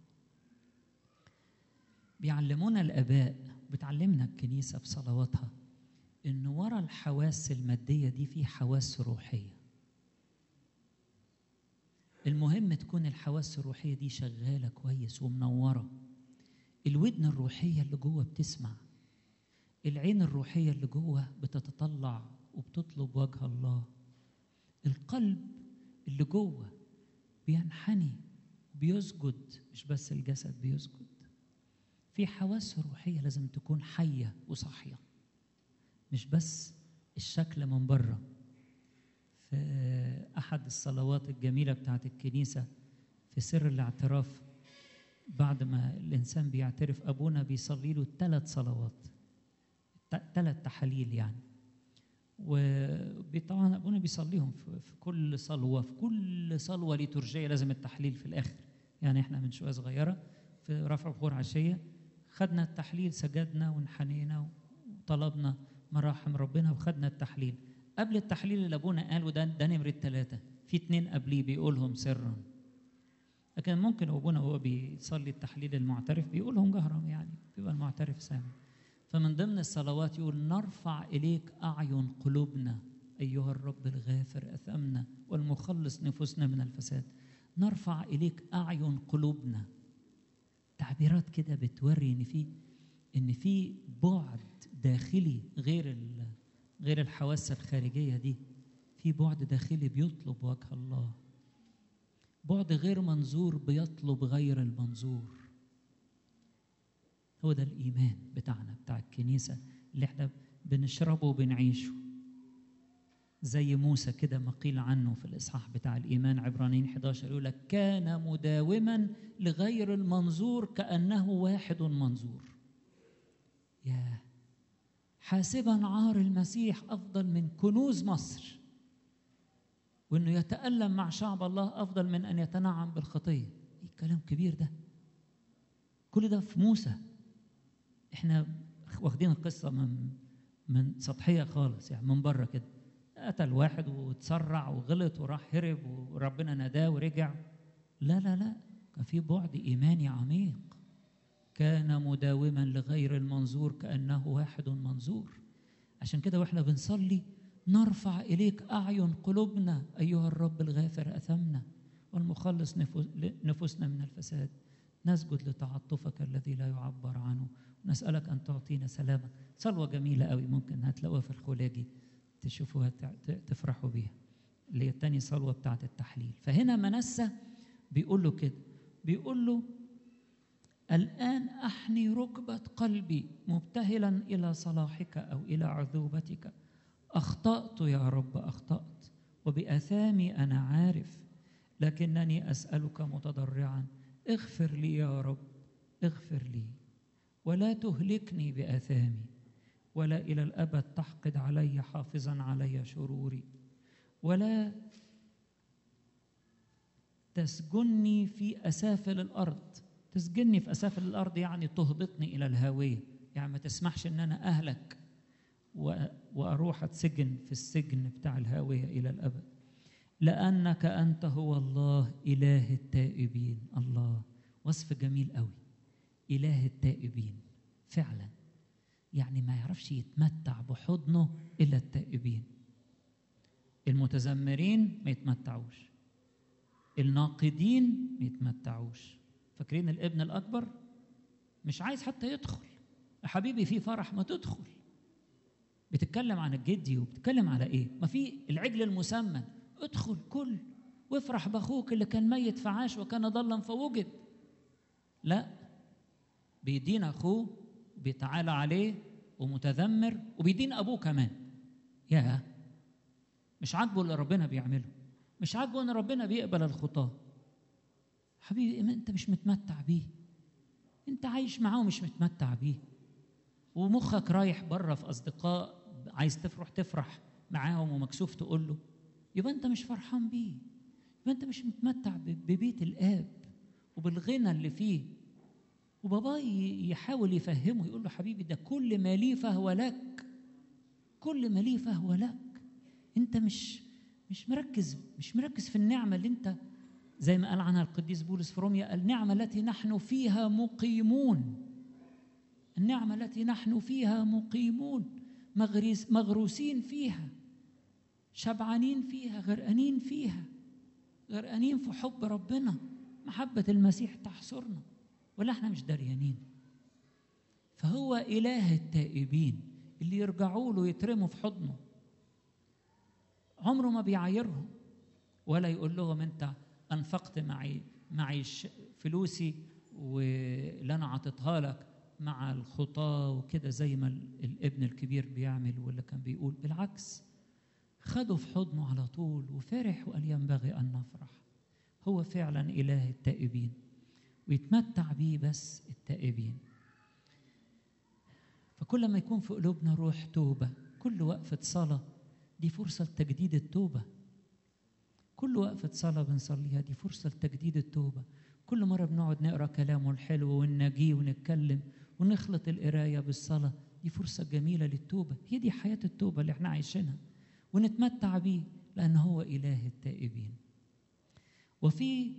بيعلمونا الآباء، بتعلمنا الكنيسة في صلواتها، إن ورا الحواس المادية دي في حواس روحية. المهم تكون الحواس الروحية دي شغالة كويس ومنورة. الودن الروحية اللي جوه بتسمع، العين الروحية اللي جوه بتتطلع وبتطلب وجه الله، القلب اللي جوه بينحني بيسجد، مش بس الجسد بيسجد. في حواس روحية لازم تكون حية وصاحية، مش بس الشكل من بره. في أحد الصلوات الجميلة بتاعت الكنيسة في سر الاعتراف، بعد ما الإنسان بيعترف أبونا بيصلي له ثلاث صلوات، ثلاث تحاليل يعني. وطبعا أبونا بيصليهم في كل صلوة، في كل صلوة ليتورجية لازم التحليل في الآخر. يعني إحنا من شوية صغيرة في رفع بخور عشية خدنا التحليل، سجدنا وانحنينا وطلبنا مراحم ربنا وخدنا التحليل. قبل التحليل اللي أبونا قاله ده ده نمرة ثلاثة، في اتنين قبليه بيقولهم سرا، لكن ممكن أبونا وهو بيصلي التحليل المعترف بيقولهم جهرا، يعني بيبقى المعترف سامع. فمن ضمن الصلوات يقول: نرفع إليك أعين قلوبنا أيها الرب الغافر أثمنا والمخلص نفوسنا من الفساد. نرفع إليك أعين قلوبنا. تعبيرات كده بتوري إن في إن في بعد داخلي غير غير الحواس الخارجية دي، في بعد داخلي بيطلب وجه الله، بعد غير منظور بيطلب غير المنظور. هو ده الإيمان بتاعنا بتاع الكنيسة اللي احنا بنشربه وبنعيشه. زي موسى كده ما قيل عنه في الإصحاح بتاع الإيمان عبرانيين إحدى عشر يقول لك: كان مداوما لغير المنظور كأنه واحد منظور. يا حاسبا عار المسيح أفضل من كنوز مصر، وإنه يتألم مع شعب الله أفضل من أن يتنعم بالخطية. إيه الكلام كبير ده؟ كل ده في موسى. إحنا واخدين القصة من من سطحية خالص، يعني من بره كده. قتل واحد وتسرع وغلط وراح هرب وربنا ناداه ورجع. لا لا لا، كان في بعد إيماني عميق. كان مداوما لغير المنظور كأنه واحد منظور. عشان كده واحنا بنصلي: نرفع إليك أعين قلوبنا أيها الرب الغافر أثمنا والمخلص نفوسنا من الفساد. نسجد لتعطفك الذي لا يعبر عنه، نسألك أن تعطينا سلامك. صلوة جميلة قوي، ممكن هتلاقوها في الخلاجي تشوفوها تفرحوا بيها، اللي هي التاني صلوة بتاعت التحليل. فهنا منسى بيقول له كده، بيقول له: الآن أحني ركبة قلبي مبتهلا إلى صلاحك أو إلى عذوبتك. أخطأت يا رب، أخطأت وبآثامي أنا عارف، لكنني أسألك متضرعا: اغفر لي يا رب، اغفر لي ولا تهلكني بآثامي، ولا إلى الأبد تحقد علي حافظا علي شروري، ولا تسجني في أسافل الأرض. تسجني في أسافل الأرض يعني تهبطني إلى الهاوية، يعني ما تسمحش إن أنا أهلك وأروح أتسجن في السجن بتاع الهاوية إلى الأبد. لأنك أنت هو الله إله التائبين. الله، وصف جميل قوي، إله التائبين فعلا. يعني ما يعرفش يتمتع بحضنه إلا التائبين. المتذمرين ما يتمتعوش، الناقدين ما يتمتعوش. فاكرين الابن الأكبر مش عايز حتى يدخل. يا حبيبي في فرح ما تدخل. بتتكلم عن الجدي وبتتكلم على ايه؟ ما في العجل المسمن، ادخل كل وافرح باخوك اللي كان ميت فعاش وكان ضلا فوجد. لا، بيدين اخوه وبيتعالى عليه ومتذمر وبيدين ابوه كمان. يا مش عاجبه اللي ربنا بيعمله، مش عاجبه ان ربنا بيقبل الخطاه. حبيبي انت مش متمتع بيه، انت عايش معاه ومش متمتع بيه، ومخك رايح بره في اصدقاء عايز تفرح تفرح معاهم ومكسوف تقول له، يبقى انت مش فرحان بيه، يبقى انت مش متمتع ببيت الاب وبالغنى اللي فيه. وبابا يحاول يفهمه، يقول له حبيبي ده كل ما لي فهو لك، كل ما لي فهو لك. انت مش مش مركز مش مركز في النعمه اللي انت زي ما قال عنها القديس بولس في روميا، النعمه التي نحن فيها مقيمون. النعمه التي نحن فيها مقيمون، مغريس مغروسين فيها، شبعانين فيها، غرقانين فيها، غرقانين في حب ربنا. محبه المسيح تحصرنا ولا احنا مش دريانين. فهو اله التائبين اللي يرجعوا له يترموا في حضنه. عمره ما بيعايرهم ولا يقول لهم انت انفقت معي معي فلوسي واللي انا عطيتها لك مع الخطاه وكده زي ما الابن الكبير بيعمل واللي كان بيقول. بالعكس، خده في حضنه على طول وفرح وقال ينبغي ان نفرح. هو فعلا اله التائبين ويتمتع بيه بس التائبين. فكل ما يكون في قلوبنا روح توبه، كل وقفه صلاه دي فرصه لتجديد التوبه. كل وقفه صلاه بنصليها دي فرصه لتجديد التوبه. كل مره بنقعد نقرا كلامه الحلو ونناجيه ونتكلم ونخلط القرايه بالصلاه، دي فرصه جميله للتوبه. هي دي حياه التوبه اللي احنا عايشينها، ونتمتع بيه لان هو اله التائبين. وفي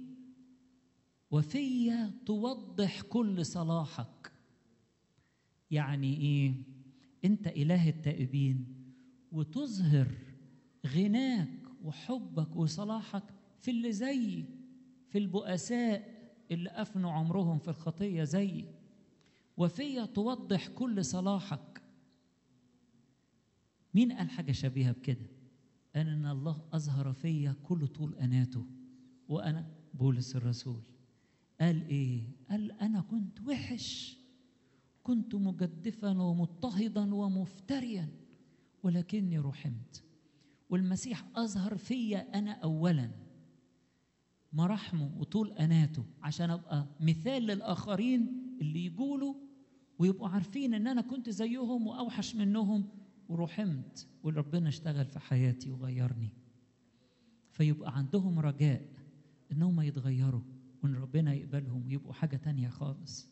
وفي توضح كل صلاحك. يعني ايه؟ انت اله التائبين وتظهر غناك وحبك وصلاحك في اللي زيي، في البؤساء اللي أفنوا عمرهم في الخطية زيي. وفي توضح كل صلاحك. مين قال حاجة شبيهة بكده؟ قال إن الله أظهر في كل طول أناته. وأنا بولس الرسول قال إيه؟ قال أنا كنت وحش، كنت مجدفا ومضطهدا ومفتريا ولكني رحمت. والمسيح أظهر في أنا أولا مراحمه وطول أناته عشان أبقى مثال للآخرين اللي يقولوا ويبقوا عارفين إن أنا كنت زيهم وأوحش منهم ورحمت، وربنا اشتغل في حياتي وغيرني. فيبقى عندهم رجاء إنهم يتغيروا وإن ربنا يقبلهم ويبقوا حاجة تانية خالص.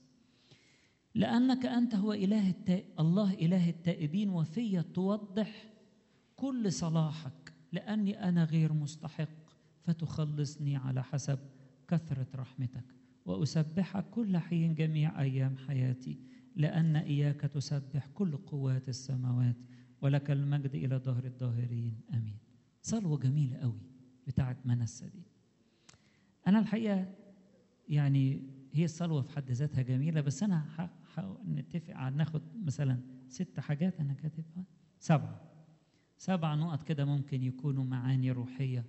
لأنك أنت هو إله التائب، الله إله التائبين، وفي توضح كل صلاحك لأني أنا غير مستحق، فتخلصني على حسب كثرة رحمتك، وأسبحك كل حين جميع أيام حياتي، لأن إياك تسبح كل قوات السماوات، ولك المجد إلى دهر الداهرين آمين. صلوة جميلة قوي بتاعت منسى دي. أنا الحقيقة يعني هي الصلوة في حد ذاتها جميلة، بس أنا نتفق على ناخد مثلا ست حاجات أنا كاتبها، سبعة سبع نقط كده ممكن يكونوا معاني روحية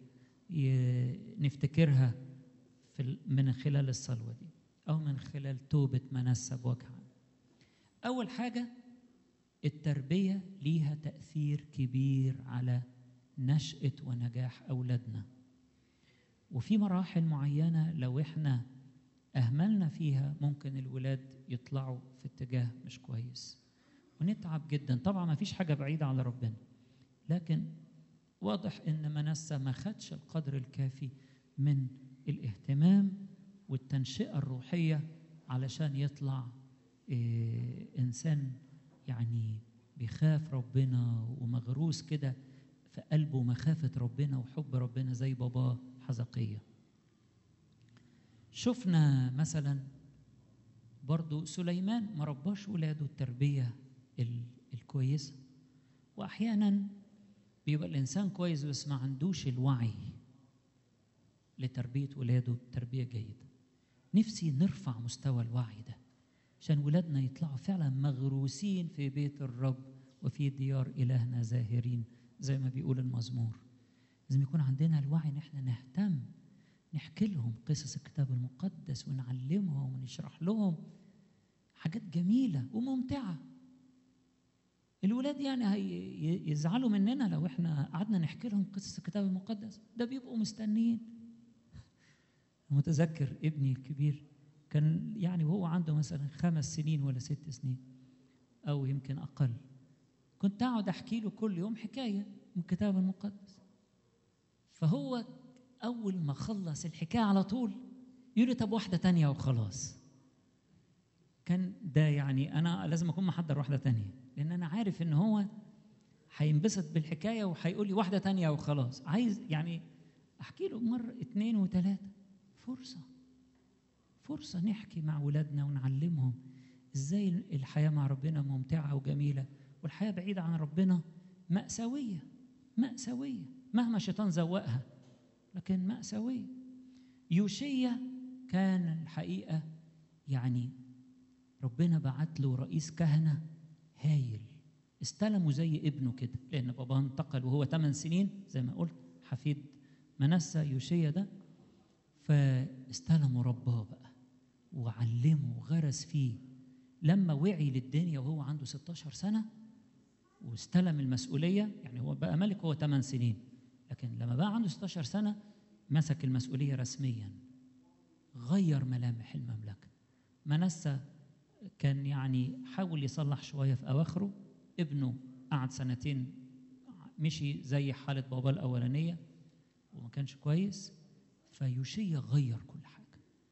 نفتكرها في من خلال الصلوة دي أو من خلال توبة منسى بوجهها. أول حاجة، التربية ليها تأثير كبير على نشأة ونجاح أولادنا، وفي مراحل معينة لو إحنا أهملنا فيها ممكن الولاد يطلعوا في اتجاه مش كويس ونتعب جدا. طبعا ما فيش حاجة بعيدة على ربنا، لكن واضح إن منسى ما خدش القدر الكافي من الاهتمام والتنشئة الروحية علشان يطلع إيه إنسان يعني بيخاف ربنا ومغروس كده في قلبه مخافة ربنا وحب ربنا زي باباه حزقية. شفنا مثلا برضو سليمان ما رباش ولاده التربية الكويسة، وأحيانا بيبقى الإنسان كويس بس ما عندوش الوعي لتربية ولاده تربية جيدة. نفسي نرفع مستوى الوعي ده عشان ولادنا يطلعوا فعلا مغروسين في بيت الرب وفي ديار إلهنا زاهرين زي ما بيقول المزمور. لازم يكون عندنا الوعي ان احنا نهتم نحكي لهم قصص الكتاب المقدس ونعلمهم ونشرح لهم حاجات جميلة وممتعة. الولاد يعني هيزعلوا مننا لو احنا قعدنا نحكي لهم قصص الكتاب المقدس، ده بيبقوا مستنيين. متذكر ابني الكبير كان يعني وهو عنده مثلا خمس سنين ولا ست سنين أو يمكن أقل، كنت أقعد أحكي له كل يوم حكاية من الكتاب المقدس، فهو أول ما خلص الحكاية على طول يقول لي طب واحدة تانية وخلاص. كان ده يعني أنا لازم أكون محضر واحدة تانية، لأن أنا عارف إن هو هينبسط بالحكاية وهيقول لي واحدة تانية وخلاص. عايز يعني أحكي له مرة اتنين وتلاتة. فرصة فرصة نحكي مع ولادنا ونعلمهم إزاي الحياة مع ربنا ممتعة وجميلة، والحياة بعيدة عن ربنا مأساوية مأساوية مهما الشيطان زوقها، لكن مأساوية. يوشيا كان الحقيقة يعني ربنا بعت له رئيس كهنة هايل، استلمه زي ابنه كده، لأن باباه انتقل وهو ثمان سنين زي ما قلت، حفيد منسى يوشيا ده، فاستلموا رباه بقى وعلمه وغرس فيه. لما وعي للدنيا وهو عنده ستاشر سنة واستلم المسؤولية، يعني هو بقى ملك هو ثمان سنين، لكن لما بقى عنده ستاشر سنة مسك المسؤولية رسميا، غير ملامح المملكة. منسى كان يعني حاول يصلح شوية في أواخره، ابنه قعد سنتين مشي زي حالة بابا الأولانية وما كانش كويس، فيوشيا غير كل حاجة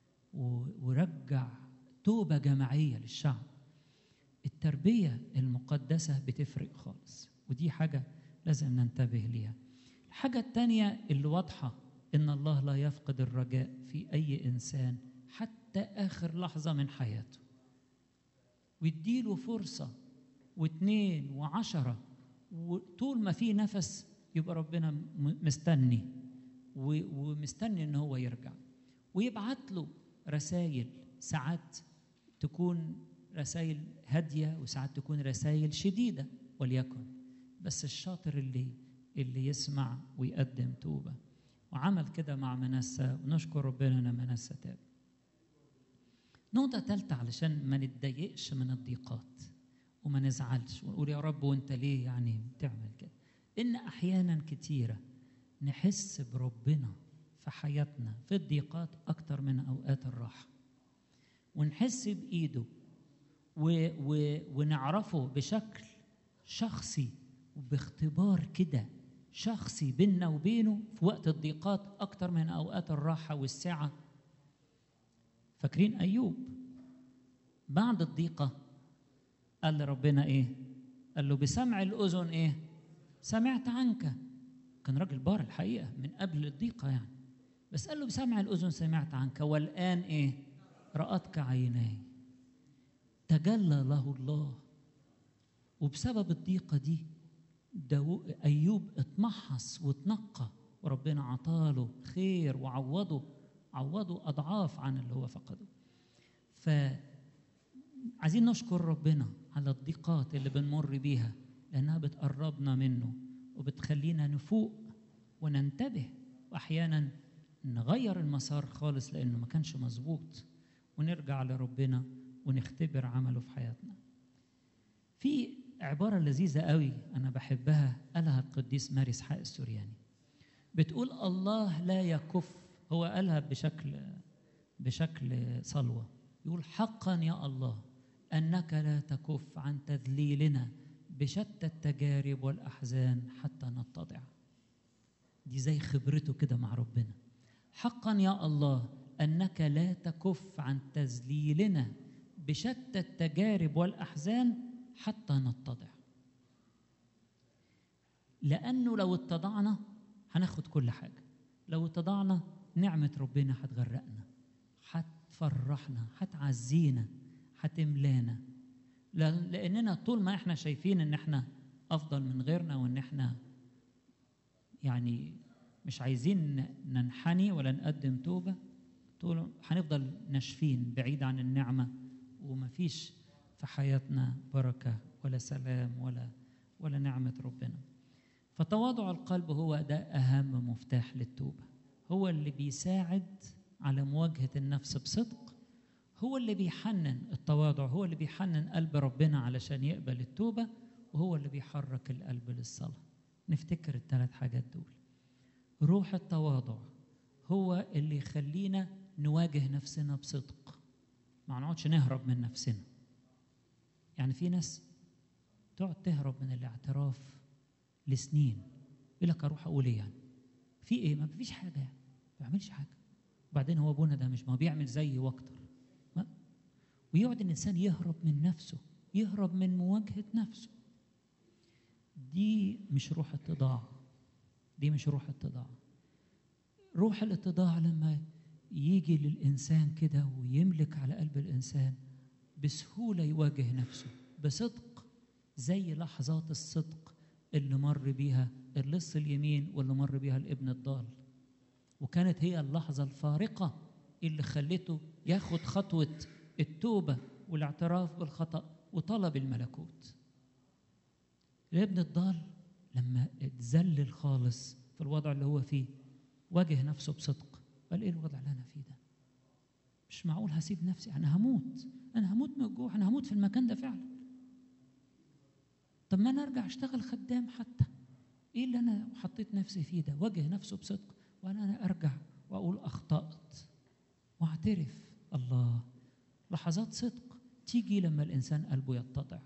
ورجع توبة جماعية للشعب. التربية المقدسة بتفرق خالص، ودي حاجة لازم ننتبه ليها. الحاجة التانية اللي واضحة إن الله لا يفقد الرجاء في أي إنسان حتى آخر لحظة من حياته، ويديله فرصة واثنين وعشرة، وطول ما في نفس يبقى ربنا مستني ومستني إن هو يرجع، ويبعت له رسائل، ساعات تكون رسائل هادية وساعات تكون رسائل شديدة وليكن، بس الشاطر اللي اللي يسمع ويقدم توبة. وعمل كده مع منسى، ونشكر ربنا ان منسى تاب. نقطة ثالثة علشان ما نتضايقش من الضيقات وما نزعلش ونقول يا رب وانت ليه يعني بتعمل كده، ان احيانا كتيرة نحس بربنا في حياتنا في الضيقات اكتر من اوقات الراحة، ونحس بإيده و و ونعرفه بشكل شخصي وباختبار كده شخصي بيننا وبينه في وقت الضيقات أكتر من أوقات الراحة والسعة. فاكرين أيوب بعد الضيقة قال لربنا إيه؟ قال له بسمع الأذن إيه؟ سمعت عنك. كان راجل بار الحقيقة من قبل الضيقة يعني، بس قال له بسمع الأذن سمعت عنك، والآن إيه؟ رأتك عيناي. تجلى له الله، وبسبب الضيقة دي أيوب اتمحص واتنقى، وربنا عطاله خير وعوضه عوضه أضعاف عن اللي هو فقده. فعايزين نشكر ربنا على الضيقات اللي بنمر بيها، لأنها بتقربنا منه وبتخلينا نفوق وننتبه، وأحيانا نغير المسار خالص لأنه ما كانش مظبوط، ونرجع لربنا ونختبر عمله في حياتنا. في عبارة لذيذة قوي أنا بحبها قالها القديس ماري إسحاق السورياني، بتقول الله لا يكف، هو قالها بشكل بشكل صلوة، يقول حقا يا الله أنك لا تكف عن تذليلنا بشتى التجارب والأحزان حتى نتضع. دي زي خبرته كده مع ربنا، حقا يا الله أنك لا تكف عن تذليلنا بشتى التجارب والأحزان حتى نتضع. لأنه لو اتضعنا هناخد كل حاجة. لو اتضعنا نعمة ربنا هتغرقنا، هتفرحنا، هتعزينا، هتملانا. لأننا طول ما احنا شايفين ان احنا أفضل من غيرنا وان احنا يعني مش عايزين ننحني ولا نقدم توبة، طول هنفضل ناشفين بعيد عن النعمة، ومفيش في حياتنا بركة ولا سلام ولا ولا نعمة ربنا. فتواضع القلب هو ده أهم مفتاح للتوبة، هو اللي بيساعد على مواجهة النفس بصدق، هو اللي بيحنن التواضع، هو اللي بيحنن قلب ربنا علشان يقبل التوبة، وهو اللي بيحرك القلب للصلاة. نفتكر الثلاث حاجات دول. روح التواضع هو اللي يخلينا نواجه نفسنا بصدق، ما نقعدش نهرب من نفسنا. يعني في ناس تقعد تهرب من الاعتراف لسنين، يقول لك اروح اقول ايه يعني؟ في ايه؟ ما فيش حاجه يعني، ما بيعملش حاجه. وبعدين هو ابونا ده مش ما بيعمل زيي واكتر. ويقعد الانسان يهرب من نفسه، يهرب من مواجهه نفسه. دي مش روح اتضاع، دي مش روح اتضاع. روح الاتضاع لما يجي للإنسان كده ويملك على قلب الإنسان بسهولة يواجه نفسه بصدق، زي لحظات الصدق اللي مر بيها اللص اليمين واللي مر بيها الابن الضال. وكانت هي اللحظة الفارقة اللي خلته ياخد خطوة التوبة والاعتراف بالخطأ وطلب الملكوت. الابن الضال لما اتذلل خالص في الوضع اللي هو فيه واجه نفسه بصدق، قال ايه الوضع اللي انا فيه ده؟ مش معقول هسيب نفسي، انا هموت، انا هموت من الجوع، انا هموت في المكان ده فعلا. طب ما انا ارجع اشتغل خدام حتى، ايه اللي انا حطيت نفسي فيه ده؟ واجه نفسه بصدق، وانا انا ارجع واقول اخطأت واعترف. الله، لحظات صدق تيجي لما الانسان قلبه يتضع.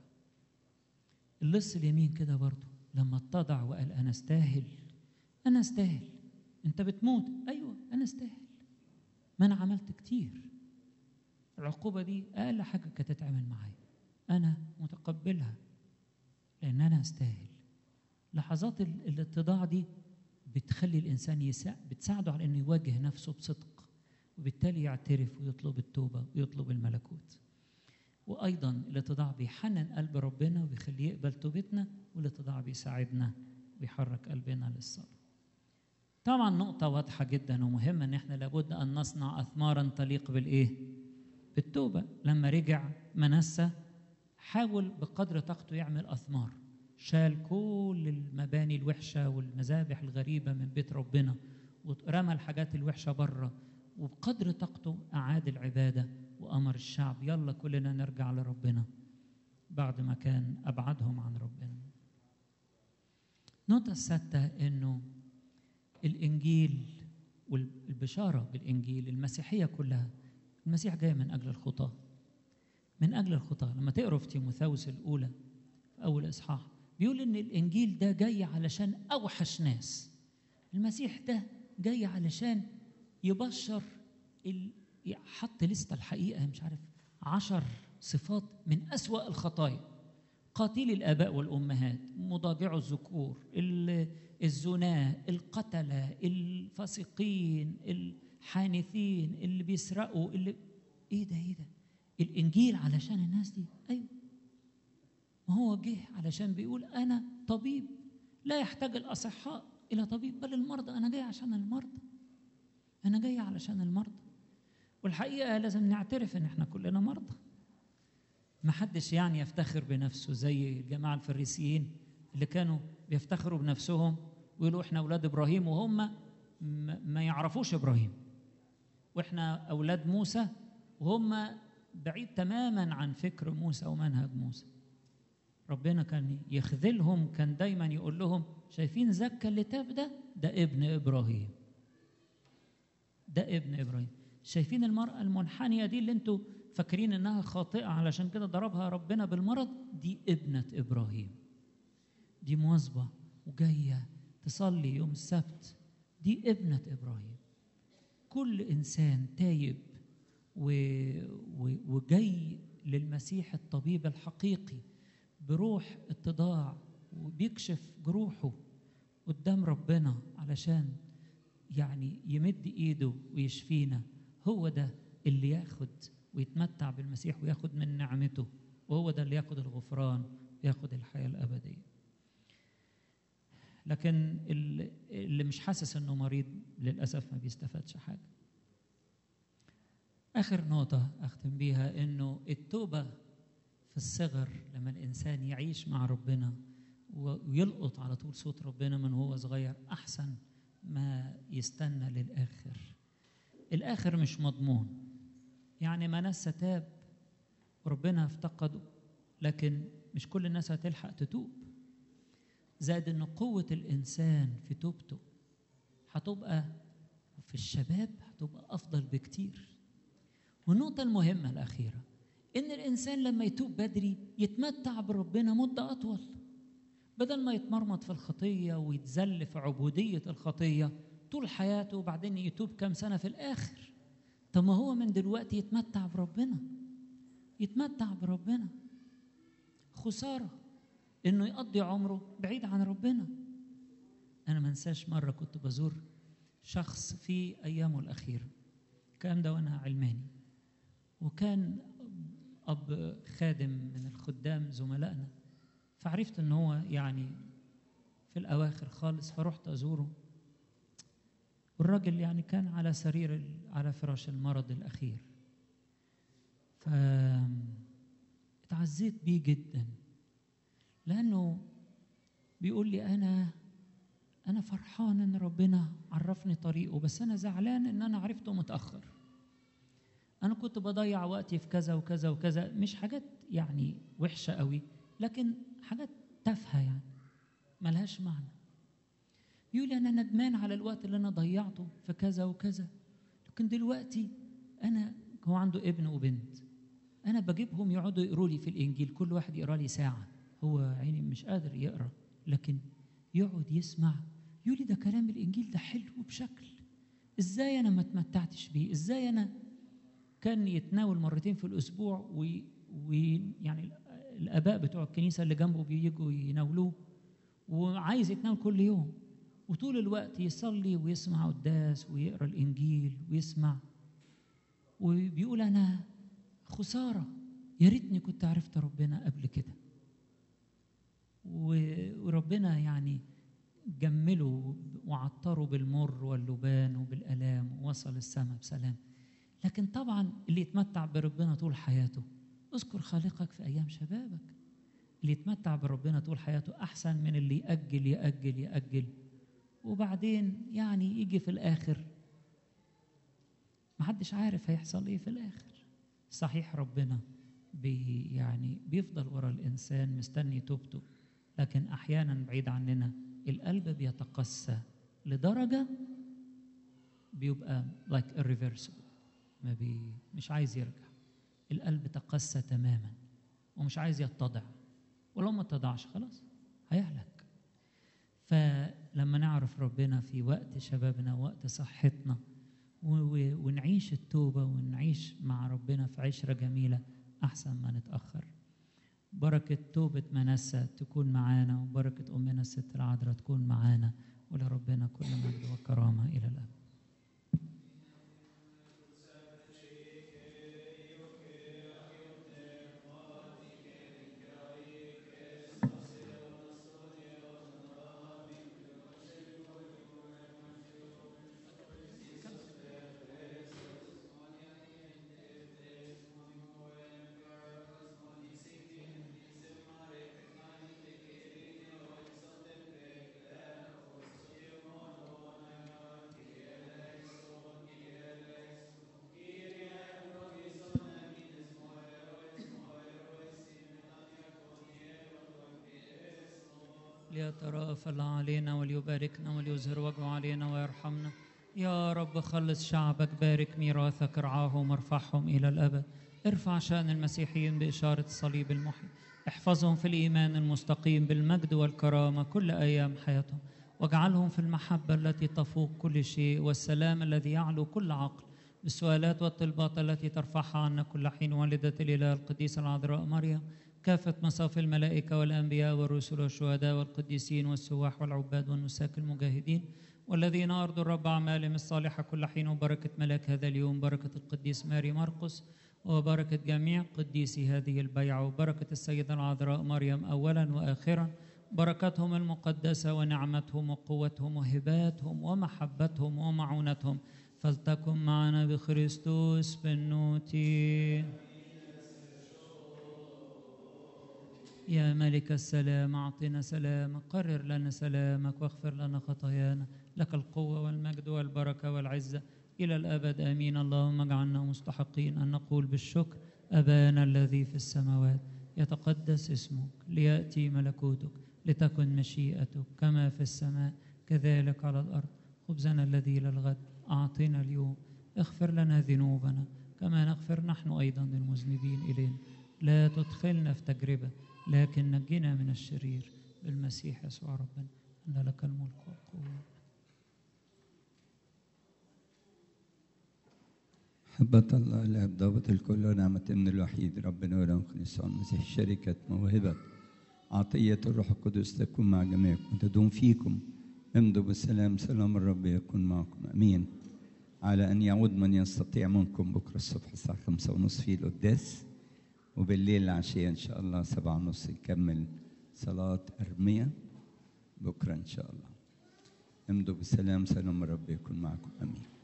اللص اليمين كده برضه لما اتضع وقال انا استاهل، انا استاهل. انت بتموت، ايوه انا استاهل، ما انا عملت كتير، العقوبه دي اقل حاجه كانت تتعمل معايا، انا متقبلها لان انا استاهل. لحظات الاتضاع دي بتخلي الانسان يسع بتساعده على انه يواجه نفسه بصدق، وبالتالي يعترف ويطلب التوبه ويطلب الملكوت. وايضا الاتضاع بيحنن قلب ربنا وبيخليه يقبل توبتنا، والاتضاع بيساعدنا ويحرك قلبنا للصلاه. طبعا نقطة واضحة جدا ومهمة ان احنا لابد ان نصنع اثمارا تليق بالايه؟ بالتوبة. لما رجع منسى حاول بقدر طاقته يعمل اثمار، شال كل المباني الوحشة والمذابح الغريبة من بيت ربنا ورمى الحاجات الوحشة بره، وبقدر طاقته اعاد العبادة وامر الشعب يلا كلنا نرجع لربنا بعد ما كان ابعدهم عن ربنا. النقطة السادسة انه الإنجيل والبشارة بالإنجيل، المسيحية كلها، المسيح جاي من أجل الخطاة، من أجل الخطاة. لما تقروا في تيموثاوس الأولى في أول إصحاح بيقول إن الإنجيل ده جاي علشان أوحش ناس، المسيح ده جاي علشان يبشر ال... حط لستة الحقيقة مش عارف عشر صفات من أسوأ الخطايا: قاتلي الآباء والأمهات، مضاجعوا الذكور، الزناة، القتلة، الفاسقين، الحانثين، اللي بيسرقوا، اللي ايه ده ايه ده؟ الانجيل علشان الناس دي. ايوه، ما هو جه علشان بيقول انا طبيب لا يحتاج الاصحاء الى طبيب بل المرضى، انا جاي عشان المرضى، انا جاي علشان المرضى. والحقيقه لازم نعترف ان احنا كلنا مرضى، ما حدش يعني يفتخر بنفسه زي الجماعه الفريسيين اللي كانوا بيفتخروا بنفسهم ويقولوا احنا اولاد ابراهيم وهم ما يعرفوش ابراهيم، واحنا اولاد موسى وهم بعيد تماما عن فكر موسى ومنهج موسى. ربنا كان يخذلهم، كان دايما يقول لهم شايفين زكا اللي تاب ده ده ابن ابراهيم، ده ابن ابراهيم. شايفين المرأة المنحنية دي اللي انتوا فاكرين انها خاطئة علشان كده ضربها ربنا بالمرض، دي ابنة ابراهيم، دي مواظبة وجاية تصلي يوم السبت، دي ابنة إبراهيم. كل إنسان تايب و... و... وجاي للمسيح الطبيب الحقيقي بروح اتضاع وبيكشف جروحه قدام ربنا علشان يعني يمد ايده ويشفينا، هو ده اللي ياخد ويتمتع بالمسيح وياخد من نعمته، وهو ده اللي ياخد الغفران وياخد الحياة الأبدية. لكن اللي مش حاسس انه مريض للأسف ما بيستفادش حاجة. آخر نقطة أختم بيها إنه التوبة في الصغر لما الإنسان يعيش مع ربنا ويلقط على طول صوت ربنا من هو صغير أحسن ما يستنى للآخر. الآخر مش مضمون، يعني منسى تاب وربنا افتقده، لكن مش كل الناس هتلحق تتوب. زائد إن قوة الإنسان في توبته هتبقى في الشباب هتبقى أفضل بكتير. والنقطة المهمة الأخيرة إن الإنسان لما يتوب بدري يتمتع بربنا مدة أطول، بدل ما يتمرمط في الخطية ويتذل في عبودية الخطية طول حياته وبعدين يتوب كام سنة في الآخر. طب ما هو من دلوقتي يتمتع بربنا، يتمتع بربنا. خسارة إنه يقضي عمره بعيد عن ربنا. أنا ما انساش مرة كنت بزور شخص في أيامه الأخيرة، الكلام ده وأنا علماني، وكان أب خادم من الخدام زملائنا، فعرفت إن هو يعني في الأواخر خالص، فرحت أزوره، والراجل يعني كان على سرير على فراش المرض الأخير. فاتعزيت بيه جدا، لأنه بيقول لي أنا أنا فرحان إن ربنا عرفني طريقه، بس أنا زعلان إن أنا عرفته متأخر. أنا كنت بضيع وقتي في كذا وكذا وكذا، مش حاجات يعني وحشة قوي، لكن حاجات تافهة يعني ملهاش معنى. يقول لي أنا ندمان على الوقت اللي أنا ضيعته في كذا وكذا، لكن دلوقتي أنا هو عنده ابن وبنت، أنا بجيبهم يقعدوا يقروا لي في الإنجيل، كل واحد يقرأ لي ساعة، هو عيني مش قادر يقرأ لكن يقعد يسمع. يقول لي ده كلام الإنجيل ده حلو بشكل، إزاي أنا ما تمتعتش بيه؟ إزاي أنا كان يتناول مرتين في الأسبوع ويعني الآباء بتوع الكنيسة اللي جنبه بييجوا يناولوه، وعايز يتناول كل يوم، وطول الوقت يصلي ويسمع قداس ويقرأ الإنجيل ويسمع، وبيقول أنا خسارة، يا ريتني كنت عرفت ربنا قبل كده. وربنا يعني جمله وعطره بالمر واللبان وبالآلام ووصل السماء بسلام. لكن طبعا اللي يتمتع بربنا طول حياته، اذكر خالقك في أيام شبابك. اللي يتمتع بربنا طول حياته أحسن من اللي يأجل يأجل يأجل وبعدين يعني يجي في الآخر محدش عارف هيحصل إيه في الآخر. صحيح ربنا بي يعني بيفضل ورا الإنسان مستني توبته، لكن أحيانا بعيد عننا القلب بيتقسى لدرجة بيبقى like irreversible، ما بي مش عايز يرجع. القلب تقسى تماما ومش عايز يتضع، ولو ما اتضعش خلاص هيهلك. فلما نعرف ربنا في وقت شبابنا ووقت صحتنا ونعيش التوبة ونعيش مع ربنا في عشرة جميلة أحسن ما نتأخر. بركة توبة منسى تكون معانا، وبركة أمنا الست العذراء تكون معانا، ولربنا كل مجد وكرامة إلى الأبد. ليترافل علينا وليباركنا وليظهر وجهه علينا ويرحمنا. يا رب خلص شعبك، بارك ميراثك، ارعاهم وارفعهم إلى الأبد. ارفع شأن المسيحيين بإشارة الصليب المحيي، احفظهم في الإيمان المستقيم بالمجد والكرامة كل أيام حياتهم، واجعلهم في المحبة التي تفوق كل شيء والسلام الذي يعلو كل عقل، بالسؤالات والطلبات التي ترفعها عنا كل حين والدة الإله القديسة العذراء مريم كافة مصاف الملائكة والأنبياء والرسل والشهداء والقديسين والسواح والعباد والنساك المجاهدين والذين أرضوا الرب أعمالهم الصالحة كل حين، وبركة ملاك هذا اليوم، بركة القديس ماري مرقس، وبركة جميع قديسي هذه البيعة، وبركة السيدة العذراء مريم أولا وآخرا، بركتهم المقدسة ونعمتهم وقوتهم وهباتهم ومحبتهم ومعونتهم فلتكن معنا بخريستوس بالنوتي. يا ملك السلام أعطنا سلامك، قرر لنا سلامك واغفر لنا خطايانا، لك القوة والمجد والبركة والعزة إلى الأبد آمين. اللهم اجعلنا مستحقين أن نقول بالشكر أبانا الذي في السماوات يتقدس اسمك، ليأتي ملكوتك، لتكن مشيئتك كما في السماء كذلك على الأرض. خبزنا الذي للغد أعطنا اليوم، اغفر لنا ذنوبنا كما نغفر نحن أيضا للمذنبين إلينا، لا تدخلنا في تجربة لكن نجنا من الشرير بالمسيح يسوع ربنا، أن لك الملك والقوة. محبة الله الآب ضابط الكل ونعمة ابن الوحيد ربنا ولهم يسوع المسيح، شركة موهبة عطية الروح القدس تكون مع جميعكم وتدوم فيكم. امضوا بالسلام، سلام الرب يكون معكم. امين. على ان يعود من يستطيع منكم بكره الصبح الساعه خمسة ونص في القداس، وبالليل العشيه ان شاء الله سبعة ونص نكمل صلاه ارميه بكره ان شاء الله. امضوا بالسلام، سلام الرب يكون معكم. امين.